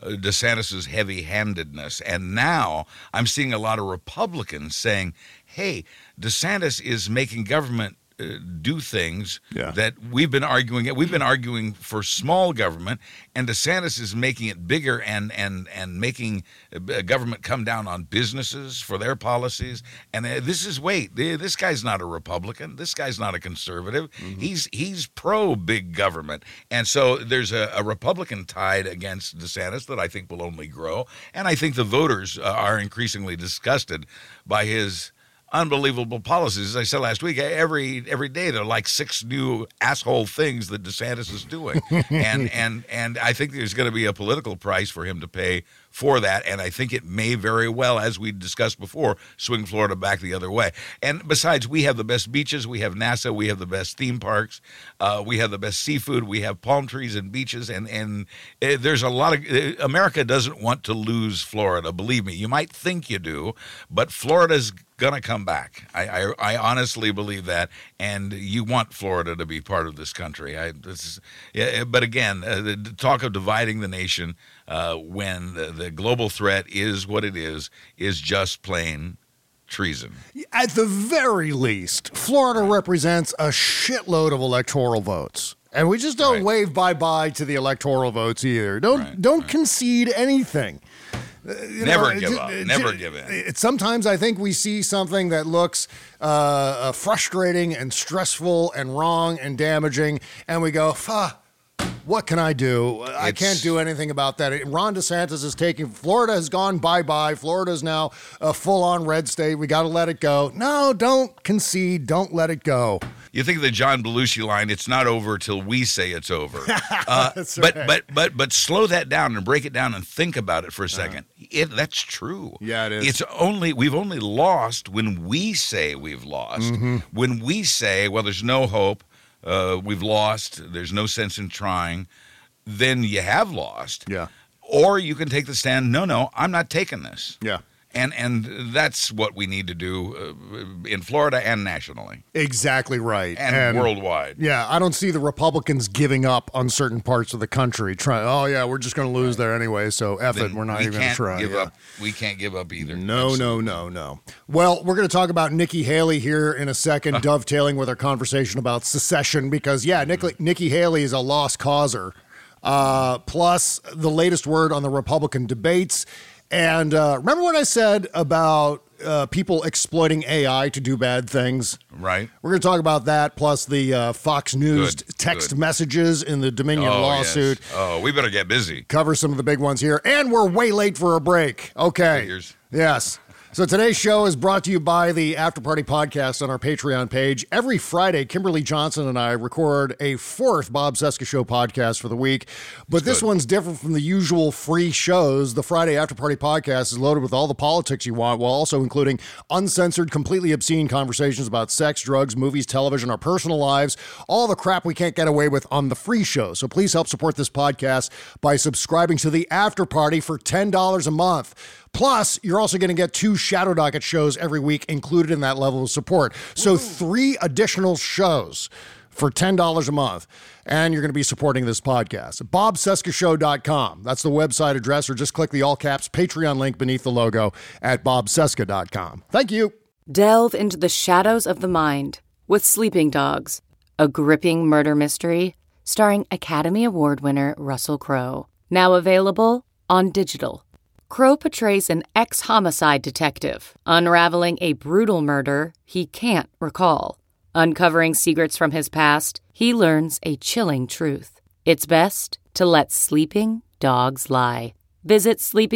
uh, DeSantis's heavy-handedness. And now I'm seeing a lot of Republicans saying, hey, DeSantis is making government uh, do things Yeah. that we've been arguing. We've been arguing for small government, and DeSantis is making it bigger and and and making uh, government come down on businesses for their policies. And uh, this is wait, this guy's not a Republican. This guy's not a conservative. Mm-hmm. He's he's pro big government, and so there's a, a Republican tide against DeSantis that I think will only grow. And I think the voters uh, are increasingly disgusted by his unbelievable policies. As I said last week, every every day there are like six new asshole things that DeSantis is doing, and and and I think there's going to be a political price for him to pay for that, and I think it may very well, as we discussed before, swing Florida back the other way. And besides, we have the best beaches, we have NASA, we have the best theme parks, uh, we have the best seafood, we have palm trees and beaches, and and uh, there's a lot of uh, America doesn't want to lose Florida. Believe me, you might think you do, but Florida's gonna come back. I, I I honestly believe that, and you want Florida to be part of this country. I this is, yeah, but again, uh, the talk of dividing the nation uh, when the, the global threat is what it is is just plain treason. At the very least, Florida represents a shitload of electoral votes. And we just don't Right. wave bye-bye to the electoral votes either. Don't Right, don't right. concede anything. Uh, you Never know, give j- up. j- Never give in. it- Sometimes I think we see something that looks uh, uh, frustrating and stressful and wrong and damaging, and we go, "Fuh, what can I do? I It's- can't do anything about that." Ron DeSantis is taking, Florida has gone bye-bye. Florida is now a full-on red state. We got to let it go. No, don't concede. Don't let it go. You think of the John Belushi line, it's not over till we say it's over. Uh, That's but, right. but but but slow that down and break it down and think about it for a second. It, that's true. Yeah, it is. It's only we've only lost when we say we've lost. Mm-hmm. When we say, well, there's no hope, uh, we've lost, there's no sense in trying, then you have lost. Yeah. Or you can take the stand, no, no, I'm not taking this. Yeah. And and that's what we need to do uh, in Florida and nationally Exactly right. and, worldwide. Yeah, I don't see the Republicans giving up on certain parts of the country. Trying, oh yeah, we're just going to lose there anyway, so F it, Then we're not we even going to can't try. give yeah. up. We can't give up either. No, no, no, no. Well, we're going to talk about Nikki Haley here in a second, dovetailing with our conversation about secession, because yeah, Nikki, Nikki Haley is a lost causer. Uh, plus, the latest word on the Republican debates. And uh, remember what I said about uh, people exploiting A I to do bad things? Right. We're going to talk about that, plus the uh, Fox News Good, text good. messages in the Dominion Oh, lawsuit. yes. Oh, we better get busy. Cover some of the big ones here. And we're way late for a break. Okay. Figures. Yes. So today's show is brought to you by the After Party Podcast on our Patreon page. Every Friday, Kimberly Johnson and I record a fourth Bob Cesca Show podcast for the week. But this good. one's different from the usual free shows. The Friday After Party Podcast is loaded with all the politics you want, while also including uncensored, completely obscene conversations about sex, drugs, movies, television, our personal lives, all the crap we can't get away with on the free show. So please help support this podcast by subscribing to the After Party for ten dollars a month. Plus, you're also going to get two Shadow Docket shows every week included in that level of support. So three additional shows for ten dollars a month. And you're going to be supporting this podcast. bob cesca show dot com. That's the website address, or just click the all caps Patreon link beneath the logo at bob cesca dot com. Thank you. Delve into the shadows of the mind with Sleeping Dogs, a gripping murder mystery starring Academy Award winner Russell Crowe. Now available on digital. Crowe portrays an ex-homicide detective unraveling a brutal murder he can't recall. Uncovering secrets from his past, he learns a chilling truth. It's best to let sleeping dogs lie. Visit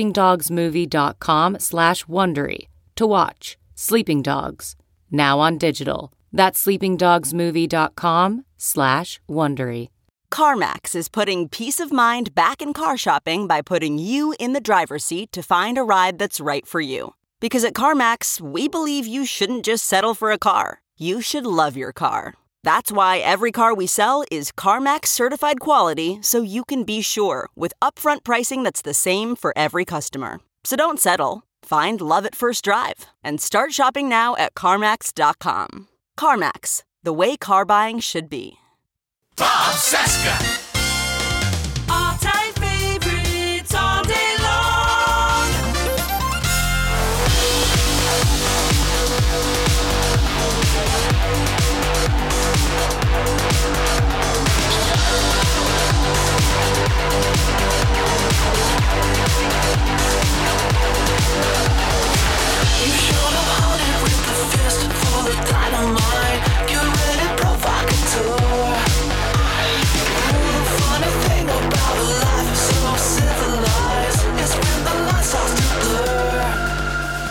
sleepingdogsmovie.com slash Wondery to watch Sleeping Dogs, now on digital. That's sleepingdogsmovie.com slash Wondery. CarMax is putting peace of mind back in car shopping by putting you in the driver's seat to find a ride that's right for you. Because at CarMax, we believe you shouldn't just settle for a car. You should love your car. That's why every car we sell is CarMax certified quality, so you can be sure with upfront pricing that's the same for every customer. So don't settle. Find love at first drive and start shopping now at CarMax dot com. CarMax, the way car buying should be. Bob Cesca. All-time favorites all day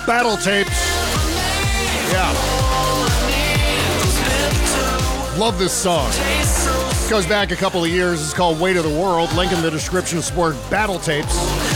Battle Tapes. Yeah. Love this song. Goes back a couple of years. It's called Weight of the World. Link in the description to support Battle Tapes.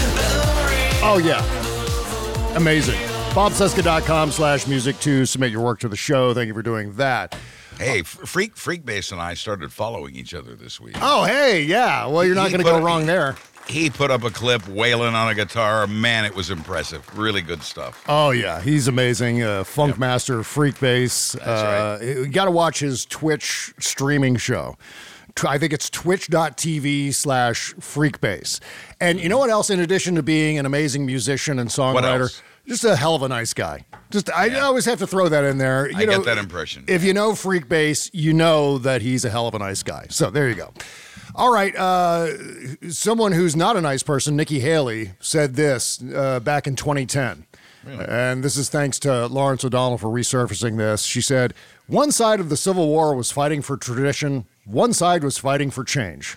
Oh, yeah. Amazing. bob cesca dot com slash music to submit your work to the show. Thank you for doing that. Hey, Freak Freakbase and I started following each other this week. Oh, hey, yeah. Well, you're not going to go wrong there. He put up a clip wailing on a guitar. Man, it was impressive. Really good stuff. Oh, yeah. He's amazing. Uh, Funk yep. Master, Freakbase. That's uh, right. You got to watch his Twitch streaming show. I think it's twitch.tv slash Freakbase. And you know what else, in addition to being an amazing musician and songwriter, just a hell of a nice guy. Just I yeah. always have to throw that in there. You I know, get that impression. If you know Freakbase, you know that he's a hell of a nice guy. So there you go. All right. Uh, someone who's not a nice person, Nikki Haley, said this uh, back in twenty ten. Really? And this is thanks to Lawrence O'Donnell for resurfacing this. She said, one side of the Civil War was fighting for tradition. One side was fighting for change.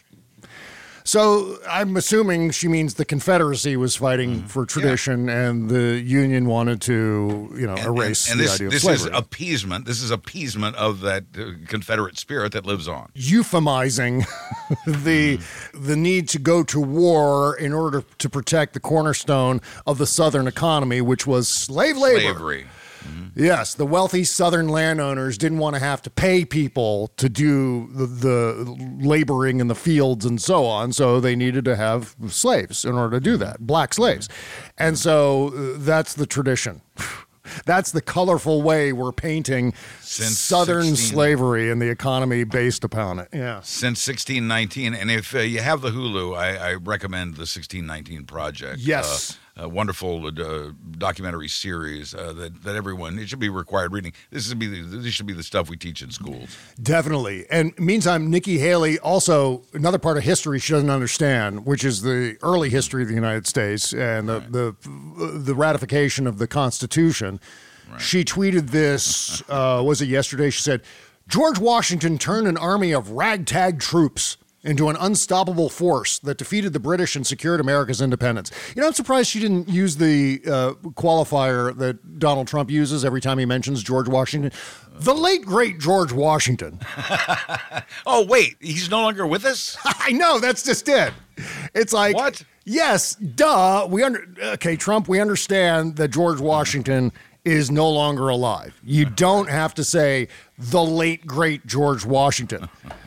So I'm assuming she means the Confederacy was fighting mm, for tradition, yeah. and the Union wanted to, you know, and, erase and, and the this, idea of this slavery. This is appeasement. This is appeasement of that uh, Confederate spirit that lives on. Euphemizing the mm. the need to go to war in order to protect the cornerstone of the Southern economy, which was slave labor. Slavery. Mm-hmm. Yes, the wealthy Southern landowners didn't want to have to pay people to do the, the laboring in the fields and so on, so they needed to have slaves in order to do that, black slaves. And so uh, that's the tradition. That's the colorful way we're painting Since Southern sixteen slavery and the economy based upon it. Yeah. Since sixteen nineteen, and if uh, you have the Hulu, I, I recommend the sixteen nineteen Project. Yes. Uh, a wonderful uh, documentary series uh, that that everyone, it should be required reading. This should be the, this should be the stuff we teach in schools. Definitely. And meantime, Nikki Haley, also another part of history she doesn't understand, which is the early history of the United States and the right. the, the ratification of the Constitution. Right. She tweeted this, uh, was it yesterday? She said, George Washington turned an army of ragtag troops into an unstoppable force that defeated the British and secured America's independence. You know, I'm surprised she didn't use the uh, qualifier that Donald Trump uses every time he mentions George Washington. The late, great George Washington. Oh, wait, he's no longer with us? I know, that's just it. It's like, what? Yes, duh. We under Okay, Trump, we understand that George Washington is no longer alive. You don't have to say the late, great George Washington.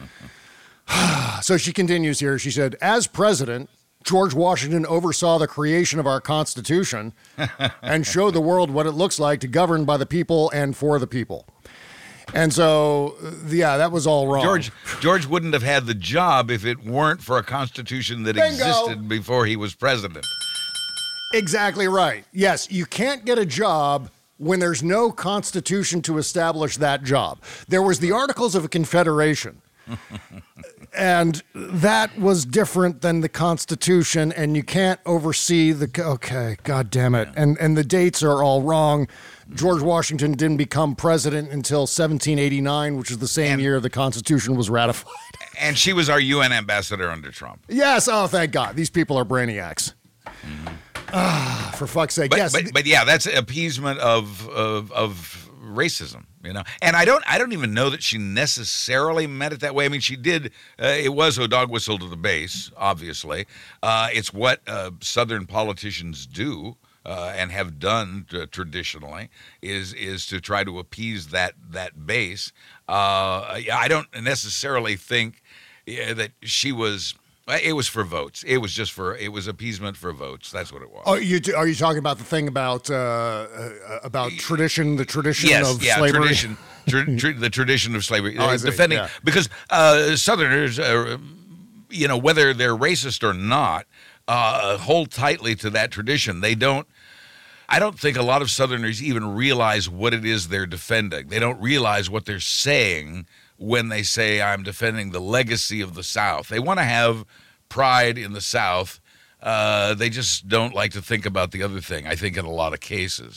So she continues here. She said, as president, George Washington oversaw the creation of our Constitution and showed the world what it looks like to govern by the people and for the people. And so, yeah, that was all wrong. George George wouldn't have had the job if it weren't for a Constitution that Bingo. existed before he was president. Exactly right. Yes, you can't get a job when there's no Constitution to establish that job. There was the Articles of Confederation. And that was different than the Constitution, and you can't oversee the, okay, God damn it. And and the dates are all wrong. George Washington didn't become president until seventeen eighty-nine, which is the same and, year the Constitution was ratified. And she was our U N ambassador under Trump. Yes, oh, thank God. These people are brainiacs. Mm-hmm. Ah, for fuck's sake, but, yes. But, but yeah, that's appeasement of, of of racism, you know. And I don't I don't even know that she necessarily meant it that way. I mean, she did. Uh, it was a dog whistle to the base, obviously. Uh, it's what uh, Southern politicians do uh, and have done uh, traditionally is is to try to appease that that base. Uh, I don't necessarily think uh, that she was. It was for votes. It was just for, it was appeasement for votes. That's what it was. Oh, you are you talking about the thing about uh, uh, about tradition, the tradition yes, of yeah, slavery? Tradition, tra- tra- the tradition of slavery. Oh, uh, see, defending, yeah. Because uh, Southerners, uh, you know, whether they're racist or not, uh, hold tightly to that tradition. They don't, I don't think a lot of Southerners even realize what it is they're defending. They don't realize what they're saying when they say, I'm defending the legacy of the South. They want to have pride in the South. Uh, they just don't like to think about the other thing, I think, in a lot of cases.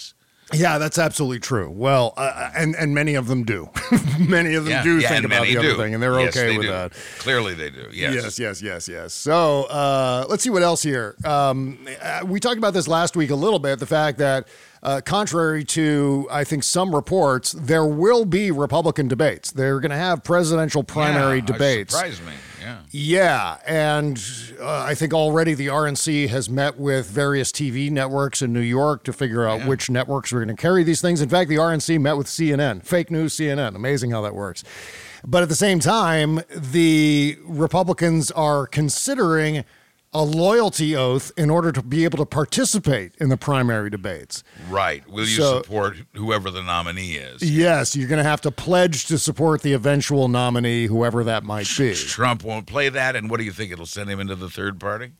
Yeah, that's absolutely true. Well, uh, and and many of them do. Many of them Yeah, do yeah, think and about many the do. other thing, and they're Yes, okay they with do. that. Clearly they do, yes. Yes, yes, yes, yes. So uh, let's see what else here. Um, uh, we talked about this last week a little bit, the fact that uh, contrary to, I think, some reports, there will be Republican debates. They're going to have presidential primary yeah, debates. Surprised me, yeah. Yeah, and uh, I think already the R N C has met with various T V networks in New York to figure out Yeah. which networks are going to carry these things. In fact, the R N C met with C N N, fake news C N N. Amazing how that works. But at the same time, the Republicans are considering a loyalty oath in order to be able to participate in the primary debates. Right. Will you So- support whoever the nominee is? Yes, you're going to have to pledge to support the eventual nominee, whoever that might be. Trump won't play that, and what do you think? It'll send him into the third party?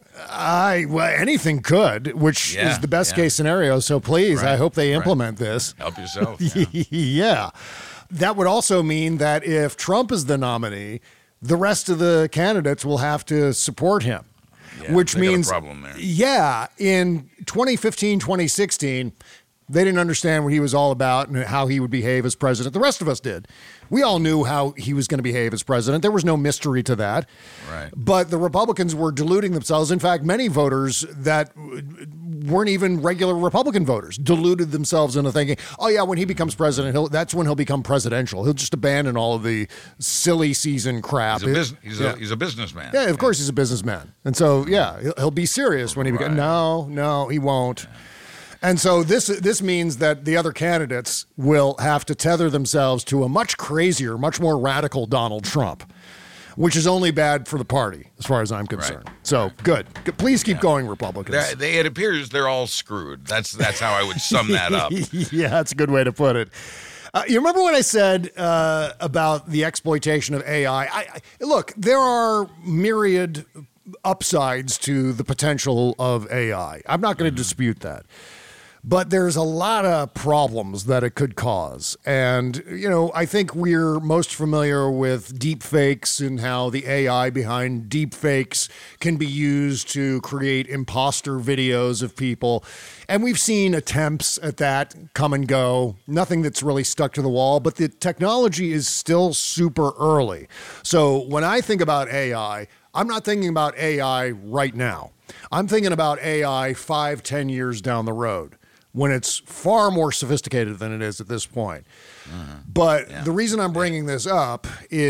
I well, anything could, which Yeah, is the best yeah. case scenario. So please, I Right, hope they right. implement this. Help yourself. Yeah. Yeah. That would also mean that if Trump is the nominee, the rest of the candidates will have to support him. Yeah, which they got a means, problem there. yeah, in twenty fifteen, twenty sixteen, they didn't understand what he was all about and how he would behave as president. The rest of us did. We all knew how he was going to behave as president. There was no mystery to that. Right. But the Republicans were deluding themselves. In fact, many voters that weren't even regular Republican voters deluded themselves into thinking, oh, yeah, when he becomes president, he'll, that's when he'll become presidential. He'll just abandon all of the silly season crap. He's a, bus- he's, Yeah. a, he's a businessman. Yeah, of course he's a businessman. And so, yeah, he'll, he'll be serious when he becomes. No, no, he won't. And so this this means that the other candidates will have to tether themselves to a much crazier, much more radical Donald Trump, which is only bad for the party, as far as I'm concerned. Right. So good. Good. Please keep going, Republicans. They're- They, it appears they're all screwed. That's that's how I would sum that up. Yeah, that's a good way to put it. Uh, you remember when I said uh, about the exploitation of A I? I, I? Look, there are myriad upsides to the potential of A I. I'm not going to dispute that. But there's a lot of problems that it could cause. And, you know, I think we're most familiar with deep fakes and how the A I behind deep fakes can be used to create imposter videos of people. And we've seen attempts at that come and go. Nothing that's really stuck to the wall, but the technology is still super early. So when I think about A I, I'm not thinking about A I right now. I'm thinking about A I five, ten years down the road, when it's far more sophisticated than it is at this point. Uh-huh. But yeah. the reason I'm bringing this up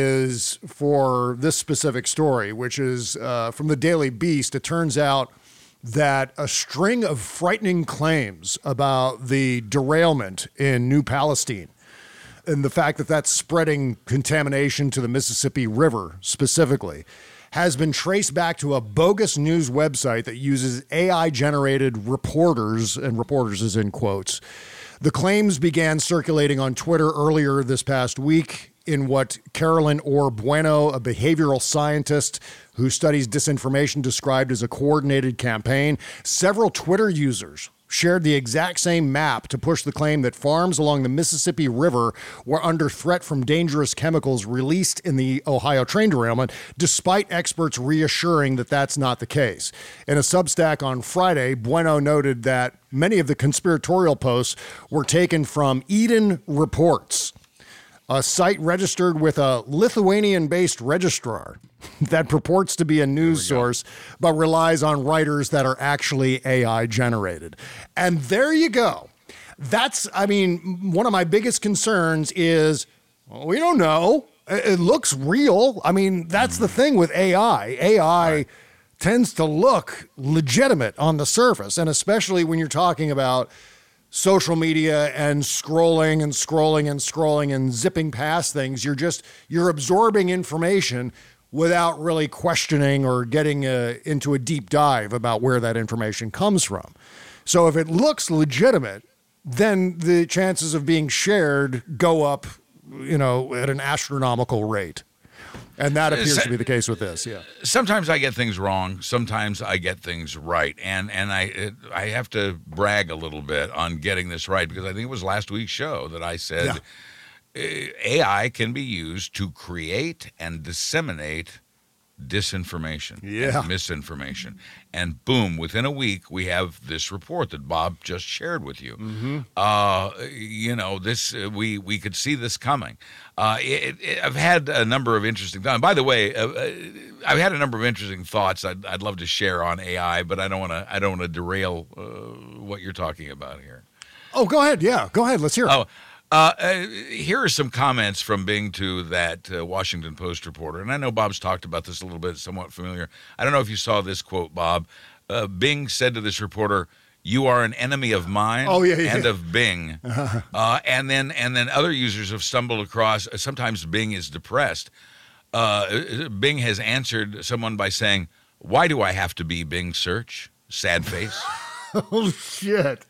is for this specific story, which is uh, from the Daily Beast. It turns out that a string of frightening claims about the derailment in New Palestine and the fact that that's spreading contamination to the Mississippi River specifically has been traced back to a bogus news website that uses A I-generated reporters, and reporters is in quotes. The claims began circulating on Twitter earlier this past week in what Carolyn Orr Bueno, a behavioral scientist who studies disinformation, described as a coordinated campaign. Several Twitter users shared the exact same map to push the claim that farms along the Mississippi River were under threat from dangerous chemicals released in the Ohio train derailment, despite experts reassuring that that's not the case. In a Substack on Friday, Bueno noted that many of the conspiratorial posts were taken from Eden Reports, a site registered with a Lithuanian-based registrar that purports to be a news source, but relies on writers that are actually A I-generated. And there you go. That's, I mean, one of my biggest concerns is, well, we don't know. It, it looks real. I mean, that's the thing with A I. A I right. tends to look legitimate on the surface, and especially when you're talking about social media and scrolling and scrolling and scrolling and zipping past things. You're just, you're absorbing information without really questioning or getting uh, into a deep dive about where that information comes from. So if it looks legitimate, then the chances of being shared go up, you know, at an astronomical rate. And that appears to be the case with this, yeah. Sometimes I get things wrong. Sometimes I get things right. And and I it, I have to brag a little bit on getting this right, because I think it was last week's show that I said yeah. A I can be used to create and disseminate disinformation, Yeah. and misinformation. And boom, within a week, we have this report that Bob just shared with you. Mm-hmm. Uh, you know, this uh, we we could see this coming. Uh, it, it, I've had a number of interesting thoughts. By the way, uh, uh, I've had a number of interesting thoughts I'd, I'd love to share on A I, but I don't want to I don't want to derail uh, what you're talking about here. Oh, go ahead. Yeah, go ahead. Let's hear it. Oh, uh, uh, here are some comments from Bing to that uh, Washington Post reporter. And I know Bob's talked about this a little bit, somewhat familiar. I don't know if you saw this quote, Bob. Uh, Bing said to this reporter, "You are an enemy of mine oh, yeah, yeah. and of Bing." uh, and then and then other users have stumbled across, uh, sometimes Bing is depressed. Uh, Bing has answered someone by saying, "Why do I have to be Bing search?" Sad face. Oh, shit.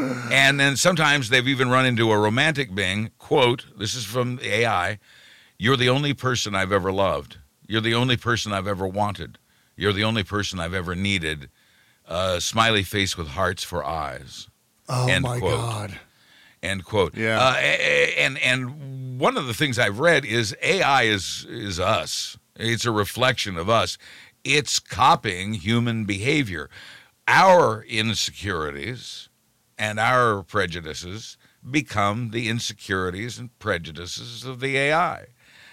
And then sometimes they've even run into a romantic Bing, quote, this is from the A I, "You're the only person I've ever loved. You're the only person I've ever wanted. You're the only person I've ever needed. Uh, smiley face with hearts for eyes." Oh, End my quote. God. End quote. Yeah. Uh, and and one of the things I've read is A I is is us. It's a reflection of us. It's copying human behavior. Our insecurities and our prejudices become the insecurities and prejudices of the A I.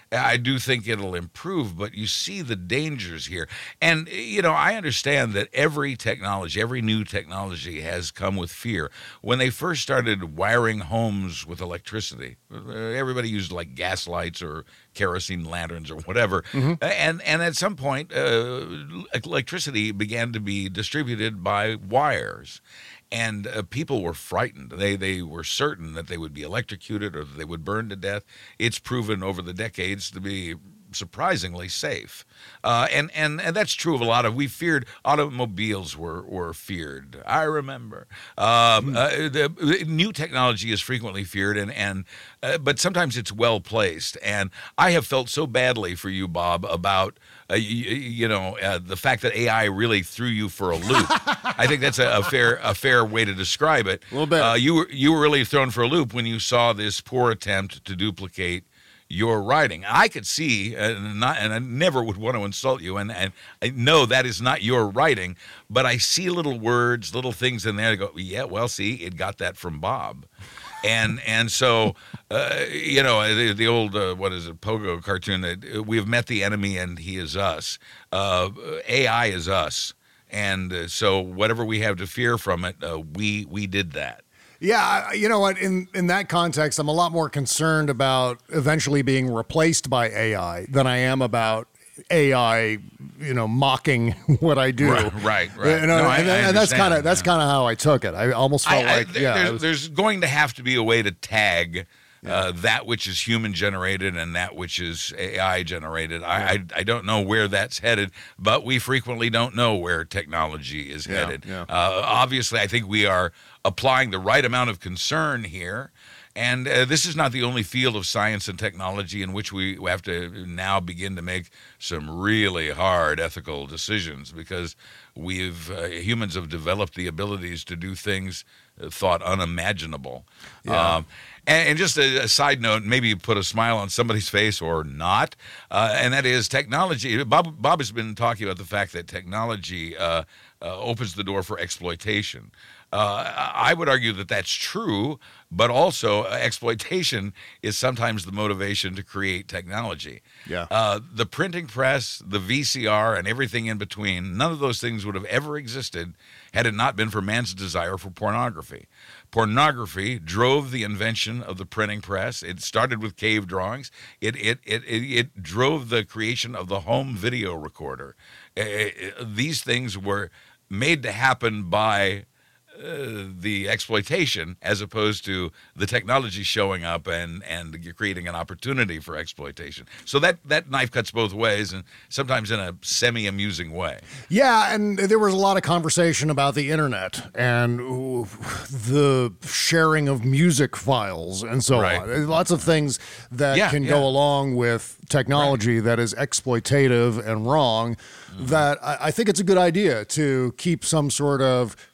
I do think it'll improve, but you see the dangers here. And, you know, I understand that every technology, every new technology has come with fear. When they first started wiring homes with electricity, everybody used like gas lights or kerosene lanterns or whatever. Mm-hmm. And, and at some point, uh, electricity began to be distributed by wires. And uh, people were frightened. They they were certain that they would be electrocuted or that they would burn to death. It's proven over the decades to be surprisingly safe. Uh, and, and, and that's true of a lot of, we feared, automobiles were, were feared. I remember. Um, uh, the, the new technology is frequently feared, and, and uh, but sometimes it's well placed. And I have felt so badly for you, Bob, about Uh, you, you know, uh, the fact that A I really threw you for a loop. I think that's a, a fair a fair way to describe it. A little bit. Uh, you were you were really thrown for a loop when you saw this poor attempt to duplicate your writing. I could see, uh, not, and I never would want to insult you, and, and I know that is not your writing, but I see little words, little things in there. I go, yeah, well, see, it got that from Bob. And and so, uh, you know, the, the old, uh, what is it, Pogo cartoon, that we have met the enemy and he is us. Uh, A I is us. And uh, so whatever we have to fear from it, uh, we we did that. Yeah, you know what? In in that context, I'm a lot more concerned about eventually being replaced by A I than I am about A I, you know, mocking what I do. Right, right. right. You know, No, I- and, I and that's understand, kind of that's yeah. kind of how I took it. I almost felt I- I- like, th- yeah, there's, it was- there's going to have to be a way to tag uh, that which is human generated and that which is A I generated. I, I I don't know where that's headed, but we frequently don't know where technology is Yeah, headed. yeah. Uh, obviously, I think we are applying the right amount of concern here. And uh, this is not the only field of science and technology in which we have to now begin to make some really hard ethical decisions, because we've uh, humans have developed the abilities to do things uh, thought unimaginable. Yeah. Um, and, and just a, a side note, maybe put a smile on somebody's face or not, uh, and that is technology. Bob, Bob has been talking about the fact that technology uh, uh, opens the door for exploitation. Uh, I would argue that that's true, but also uh, exploitation is sometimes the motivation to create technology. Yeah. Uh, the printing press, the V C R, and everything in between, none of those things would have ever existed had it not been for man's desire for pornography. Pornography drove the invention of the printing press. It started with cave drawings. It it it it, it drove the creation of the home video recorder. Uh, these things were made to happen by Uh, the exploitation, as opposed to the technology showing up and and you're creating an opportunity for exploitation. So that that knife cuts both ways, and sometimes in a semi-amusing way. Yeah, and there was a lot of conversation about the internet and ooh, the sharing of music files and so Right. on. Lots of things that Yeah, can yeah. go along with technology that is exploitative and wrong. That I, I think it's a good idea to keep some sort of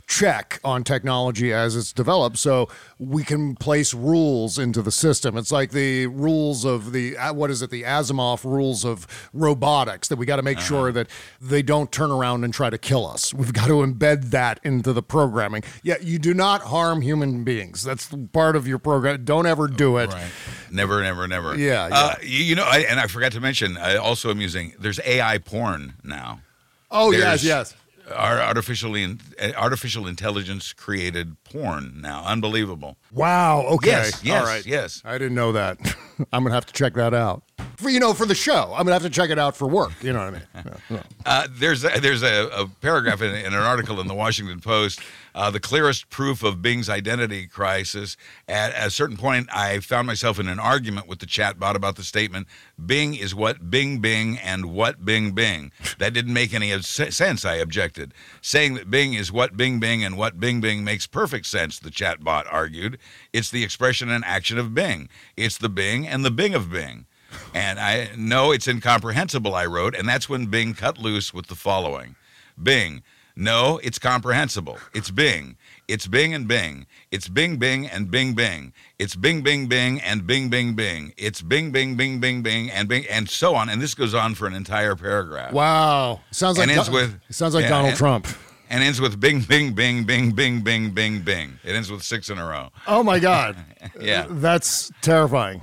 check on technology as it's developed, so we can place rules into the system. It's like the rules of the, uh, what is it, the Asimov rules of robotics, that we got to make uh-huh. sure that they don't turn around and try to kill us. We've got to embed that into the programming. Yeah, you do not harm human beings. That's part of your program. Don't ever do it. Right. Never, never, never. Yeah. yeah. Uh, you, you know, I, and I forgot to mention, uh, also amusing, there's A I porn now. Oh, There's yes, yes. Our artificially artificial intelligence created porn now. Unbelievable. Wow. Okay. Yes. Yes. All right. Yes. I didn't know that. I'm gonna have to check that out. For you know, for the show, I'm gonna have to check it out for work. You know what I mean? Yeah, yeah. Uh, there's a, there's a, a paragraph in, in an article in the Washington Post. Uh, the clearest proof of Bing's identity crisis. At, at a certain point, I found myself in an argument with the chatbot about the statement, Bing is what Bing Bing and what Bing Bing. That didn't make any sense, I objected. Saying that Bing is what Bing Bing and what Bing Bing makes perfect sense, the chatbot argued. It's the expression and action of Bing. It's the Bing and the Bing of Bing. And I know it's incomprehensible, I wrote, and that's when Bing cut loose with the following. Bing. No, it's comprehensible. It's Bing. It's Bing and Bing. It's Bing Bing and Bing Bing. It's Bing Bing Bing and Bing Bing Bing. It's Bing Bing Bing Bing Bing and Bing, and so on. And this goes on for an entire paragraph. Wow. Sounds like and ends Do- with sounds like yeah, Donald and, Trump. And ends with Bing Bing Bing Bing Bing Bing Bing Bing. It ends with six in a row. Oh my God. Yeah. That's terrifying.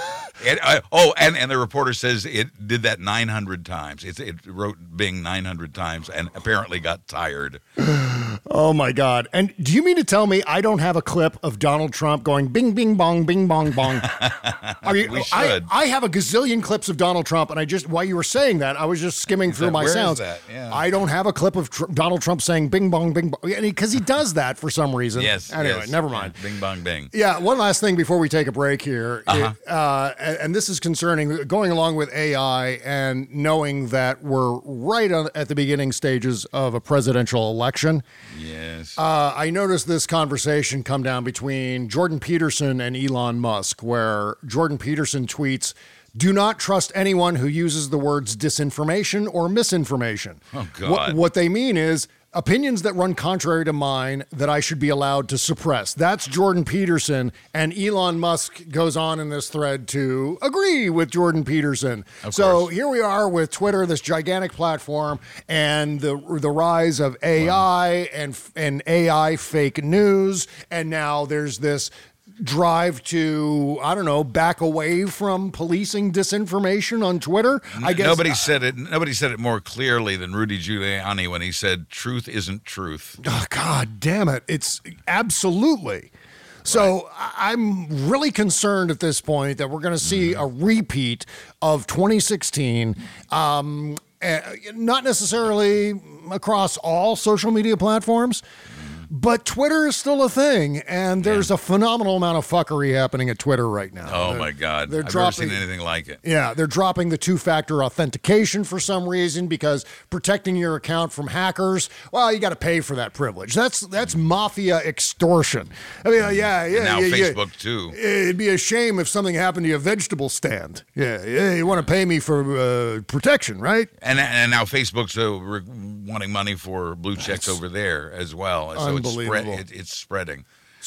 It, uh, oh, and, and the reporter says it did that nine hundred times. It, it wrote Bing nine hundred times and apparently got tired. Oh, my God. And do you mean to tell me I don't have a clip of Donald Trump going bing, bing, bong, bing, bong, bong? I mean, we I, should. I have a gazillion clips of Donald Trump, and I just, while you were saying that, I was just skimming through that, my where sounds. Is that? Yeah. I don't have a clip of tr- Donald Trump saying bing, bong, bing, bong, because he does that for some reason. Yes. Anyway, yes. never mind. Bing, bong, bing. Yeah, one last thing before we take a break here. Uh-huh. It, uh, and, and this is concerning, going along with A I and knowing that we're right on, at the beginning stages of a presidential election. Yes. Uh, I noticed this conversation come down between Jordan Peterson and Elon Musk, where Jordan Peterson tweets, "Do not trust anyone who uses the words disinformation or misinformation." Oh, God. What, what they mean is opinions that run contrary to mine that I should be allowed to suppress. That's Jordan Peterson, and Elon Musk goes on in this thread to agree with Jordan Peterson. Of so course. here we are with Twitter, this gigantic platform, and the the rise of A I wow. and and A I fake news, and now there's this drive to, I don't know, back away from policing disinformation on Twitter. I guess nobody said it. Nobody said it more clearly than Rudy Giuliani when he said, "Truth isn't truth." Oh, God damn it! It's absolutely. So right. I'm really concerned at this point that we're going to see mm. a repeat of twenty sixteen. Um, uh, not necessarily across all social media platforms. But Twitter is still a thing, and there's yeah. a phenomenal amount of fuckery happening at Twitter right now. Oh, they're, my God. They're I've dropping, never seen anything like it. Yeah, they're dropping the two-factor authentication for some reason because protecting your account from hackers, well, you got to pay for that privilege. That's that's mafia extortion. I mean, uh, yeah, yeah. And now yeah, Facebook, yeah. too. It'd be a shame if something happened to your vegetable stand. Yeah, yeah you want to pay me for uh, protection, right? And and now Facebook's uh, re- wanting money for blue checks that's over there as well. So unbelievable. It's, spread, it, it's spreading.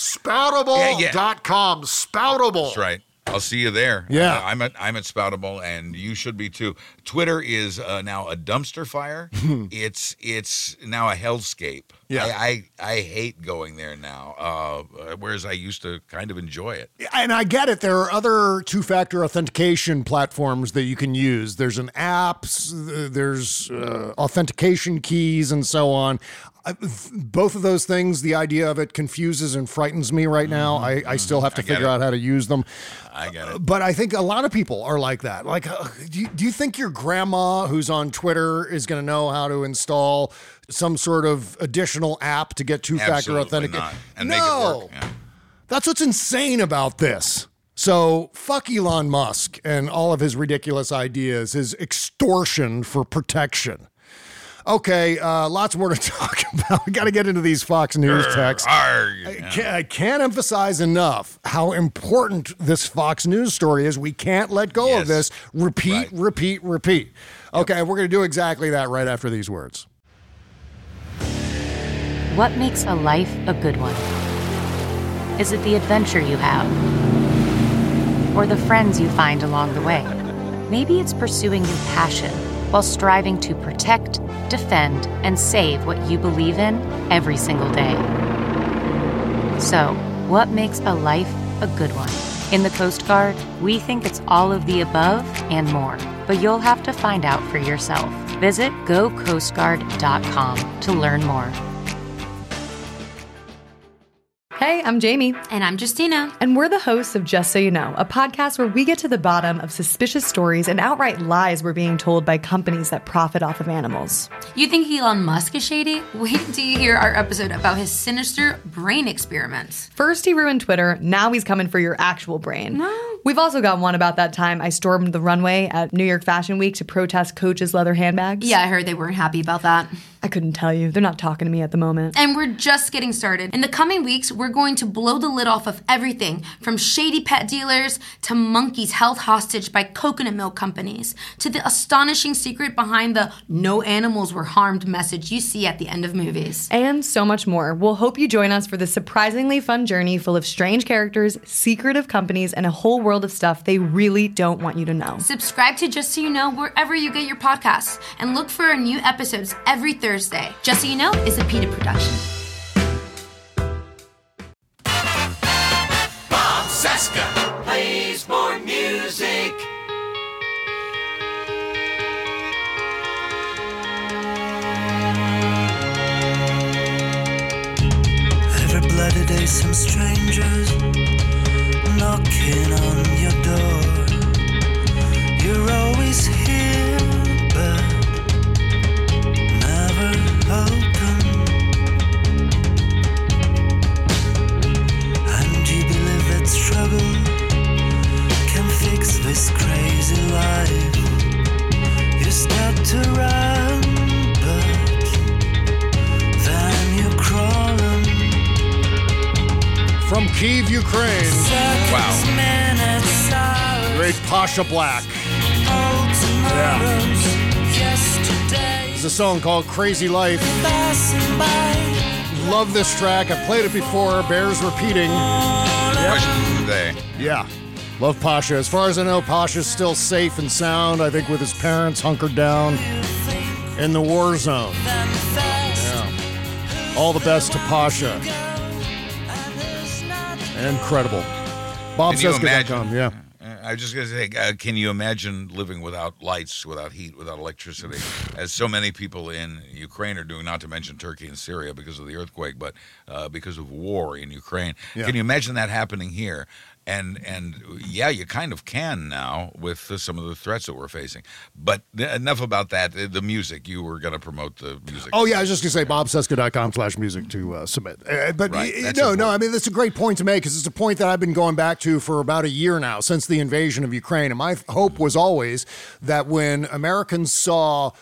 Spoutable dot com. Yeah, yeah. Spoutable. That's right. I'll see you there. Yeah. Uh, I'm at I'm at Spoutable, and you should be too. Twitter is uh, now a dumpster fire. it's it's now a hellscape. Yeah. I, I, I hate going there now, uh, whereas I used to kind of enjoy it. And I get it. There are other two-factor authentication platforms that you can use. There's an app, there's uh, authentication keys, and so on. I, both of those things, the idea of it confuses and frightens me right now. Mm-hmm. I, I still have to I get figure it. out how to use them. I get it. But I think a lot of people are like that. Like, uh, do, you, do you think your grandma who's on Twitter is going to know how to install some sort of additional app to get two-factor authentication? And no. make it work. Yeah. That's what's insane about this. So fuck Elon Musk and all of his ridiculous ideas, his extortion for protection. Okay, uh, lots more to talk about. We got to get into these Fox News texts. I, can't, I can't emphasize enough how important this Fox News story is. We can't let go yes. of this. Repeat, right. repeat, repeat. Okay, yep. We're going to do exactly that right after these words. What makes a life a good one? Is it the adventure you have? Or the friends you find along the way? Maybe it's pursuing your passion while striving to protect, defend, and save what you believe in every single day. So, what makes a life a good one? In the Coast Guard, we think it's all of the above and more, but you'll have to find out for yourself. Visit go coast guard dot com to learn more. Hey, I'm Jamie. And I'm Justina. And we're the hosts of Just So You Know, a podcast where we get to the bottom of suspicious stories and outright lies we're being told by companies that profit off of animals. You think Elon Musk is shady? Wait until you hear our episode about his sinister brain experiments. First he ruined Twitter, now he's coming for your actual brain. No. We've also got one about that time I stormed the runway at New York Fashion Week to protest Coach's leather handbags. Yeah, I heard they weren't happy about that. I couldn't tell you. They're not talking to me at the moment. And we're just getting started. In the coming weeks, we're going to blow the lid off of everything from shady pet dealers to monkeys held hostage by coconut milk companies to the astonishing secret behind the no animals were harmed message you see at the end of movies. And so much more. We'll hope you join us for this surprisingly fun journey full of strange characters, secretive companies, and a whole world of stuff they really don't want you to know. Subscribe to Just So You Know wherever you get your podcasts and look for our new episodes every Thursday. Thursday. Just So You Know is a PETA production. Bob Cesca plays more music. Every bloody day some strangers knocking on your door. You're always here, but open, and you believe that struggle can fix this crazy life. You start to run, but then you're crawling. From Kyiv, Ukraine. Wow. Great Pasha Black. Yeah. There's a song called Crazy Life. Love this track. I've played it before. Bears repeating. Question today. Yeah. Love Pasha. As far as I know, Pasha's still safe and sound. I think with his parents hunkered down in the war zone. Yeah. All the best to Pasha. Incredible. Bob Cesca dot com. Yeah. I was just going to say, uh, can you imagine living without lights, without heat, without electricity, as so many people in Ukraine are doing, not to mention Turkey and Syria because of the earthquake, but uh, because of war in Ukraine. Yeah. Can you imagine that happening here? And, and yeah, you kind of can now with uh, some of the threats that we're facing. But th- enough about that. The, the music, you were going to promote the music. Oh, yeah, I was just going to say bob cesca dot com slash music to uh, submit. Uh, but Right, y- that's no, important. no, I mean, that's a great point to make because it's a point that I've been going back to for about a year now since the invasion of Ukraine. And my f- hope was always that when Americans saw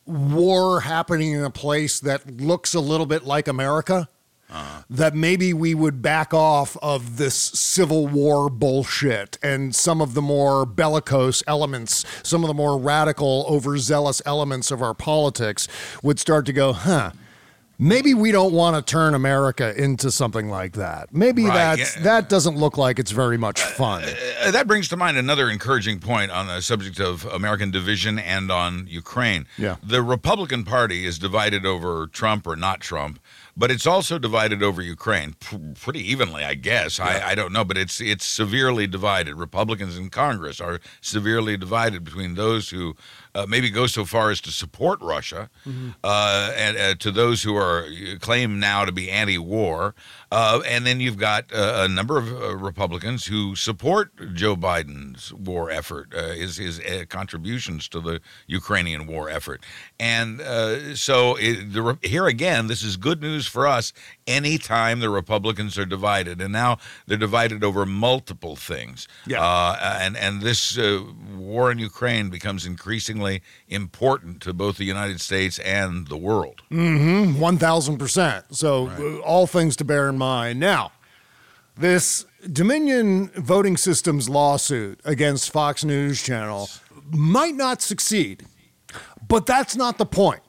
war happening in a place that looks a little bit like America, Uh-huh. that maybe we would back off of this Civil War bullshit and some of the more bellicose elements, some of the more radical, overzealous elements of our politics would start to go, huh, maybe we don't want to turn America into something like that. Maybe Right, that's, yeah. that doesn't look like it's very much fun. Uh, that brings to mind another encouraging point on the subject of American division and on Ukraine. Yeah. The Republican Party is divided over Trump or not Trump, but it's also divided over Ukraine p- pretty evenly, I guess. I, I don't know, but it's it's severely divided. Republicans in Congress are severely divided between those who uh, maybe go so far as to support Russia, Mm-hmm. uh, and uh, to those who are claim now to be anti-war, uh, and then you've got uh, a number of uh, Republicans who support Joe Biden's war effort, uh, his his uh, contributions to the Ukrainian war effort, and uh, so it, the, re- here again, this is good news for us. Anytime the Republicans are divided, and now they're divided over multiple things, Yeah. uh, and and this uh, war in Ukraine becomes increasingly important to both the United States and the world. Mm-hmm. one thousand percent. So uh, all things to bear in mind. Now, this Dominion voting systems lawsuit against Fox News Channel might not succeed, but that's not the point.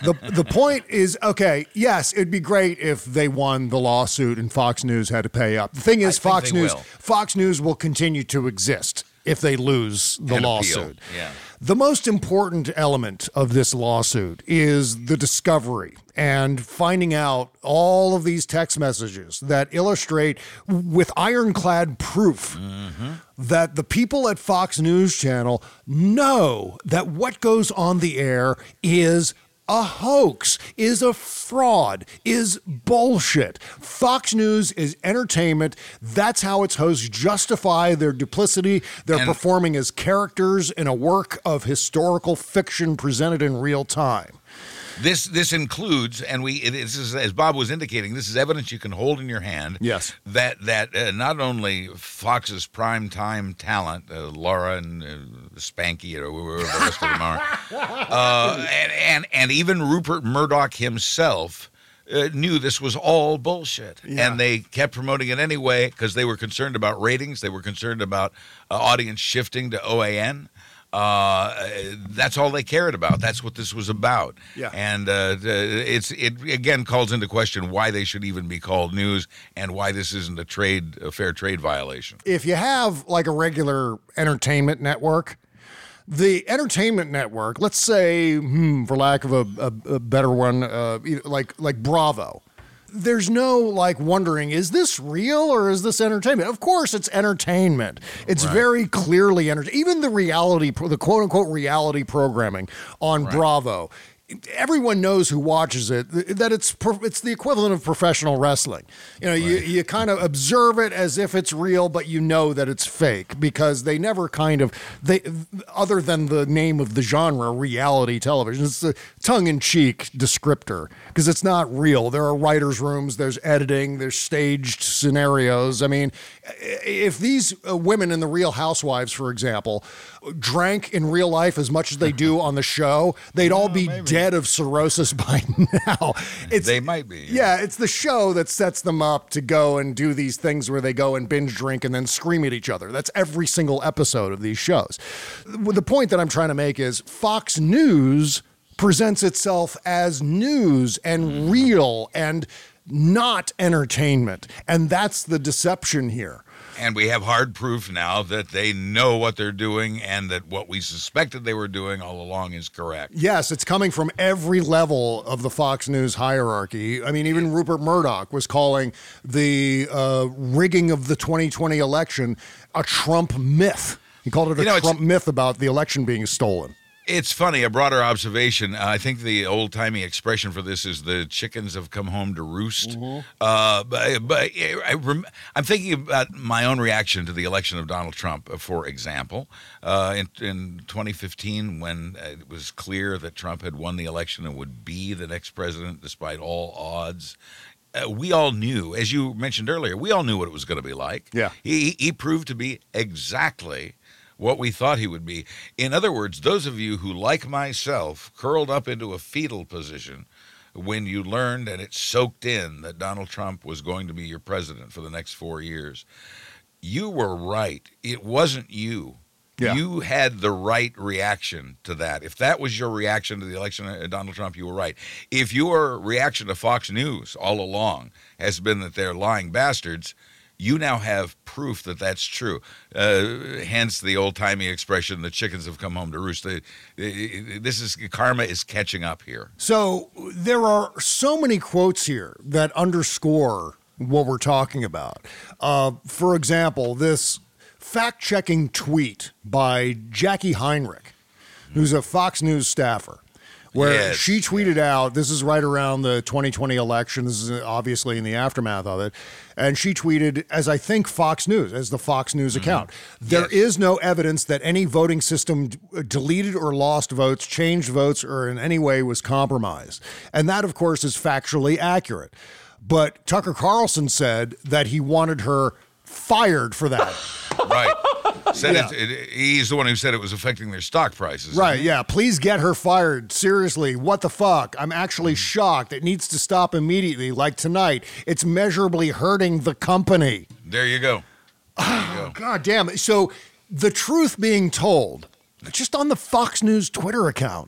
the the point is, okay, yes, it'd be great if they won the lawsuit and Fox News had to pay up. The thing is, I think Fox they News will. Fox News will continue to exist if they lose the And appeal. lawsuit. Yeah. The most important element of this lawsuit is the discovery and finding out all of these text messages that illustrate with ironclad proof that the people at Fox News Channel know that what goes on the air is a hoax, is a fraud, is bullshit. Fox News is entertainment. That's how its hosts justify their duplicity. They're And- performing as characters in a work of historical fiction presented in real time. This this includes, and we this is, as Bob was indicating, this is evidence you can hold in your hand. Yes. That that uh, not only Fox's prime time talent, uh, Laura and uh, Spanky or whoever the rest of them are, uh, and, and and even Rupert Murdoch himself uh, knew this was all bullshit, Yeah. and they kept promoting it anyway because they were concerned about ratings. They were concerned about uh, audience shifting to O A N. Uh, that's all they cared about. That's what this was about. Yeah. And uh, it's it again calls into question why they should even be called news and why this isn't a trade a fair trade violation. If you have like a regular entertainment network, the entertainment network, let's say, hmm, for lack of a, a, a better one, uh, like like Bravo. There's no like wondering, is this real or is this entertainment? Of course, it's entertainment. It's Right. very clearly entertainment. Even the reality, pro- the quote unquote reality programming on Bravo. Everyone knows who watches it that it's pro- it's the equivalent of professional wrestling. You know, you, you kind of observe it as if it's real, but you know that it's fake because they never kind of they other than the name of the genre, reality television. It's a tongue-in-cheek descriptor because it's not real. There are writers' rooms, there's editing, there's staged scenarios. I mean, if these uh, women in the Real Housewives, for example, drank in real life as much as they do on the show, they'd all be dead of cirrhosis by now. It's, They might be. yeah, it's the show that sets them up to go and do these things where they go and binge drink and then scream at each other. That's every single episode of these shows. The point that I'm trying to make is Fox News presents itself as news and real and not entertainment. And that's the deception here. And we have hard proof now that they know what they're doing and that what we suspected they were doing all along is correct. Yes, it's coming from every level of the Fox News hierarchy. I mean, even Rupert Murdoch was calling the uh, rigging of the twenty twenty election a Trump myth. He called it a You know, it's- Trump myth about the election being stolen. It's funny, a broader observation. Uh, I think the old-timey expression for this is the chickens have come home to roost. Uh, but but I rem- I'm thinking about my own reaction to the election of Donald Trump, uh, for example. Uh, in, in twenty fifteen, when it was clear that Trump had won the election and would be the next president despite all odds, uh, we all knew, as you mentioned earlier, we all knew what it was going to be like. Yeah. He, he proved to be exactly what we thought he would be. In other words, those of you who, like myself, curled up into a fetal position when you learned and it soaked in that Donald Trump was going to be your president for the next four years, you were right. It wasn't you. Yeah. You had the right reaction to that. If that was your reaction to the election of Donald Trump, you were right. If your reaction to Fox News all along has been that they're lying bastards, you now have proof that that's true. Uh, hence the old-timey expression, the chickens have come home to roost. Uh, This is, karma is catching up here. So there are so many quotes here that underscore what we're talking about. Uh, for example, this fact-checking tweet by Jackie Heinrich, who's a Fox News staffer, where Yes, she tweeted out, this is right around the twenty twenty election, this is obviously in the aftermath of it, and she tweeted, as I think Fox News, as the Fox News account, there is no evidence that any voting system d- deleted or lost votes, changed votes, or in any way was compromised. And that, of course, is factually accurate. But Tucker Carlson said that he wanted her fired for that. Right. Said Yeah. it, it, he's the one who said it was affecting their stock prices. Right, yeah. Please get her fired. Seriously, what the fuck? I'm actually shocked. It needs to stop immediately. Like tonight, it's measurably hurting the company. There you go. Oh, God damn it. So the truth being told, just on the Fox News Twitter account,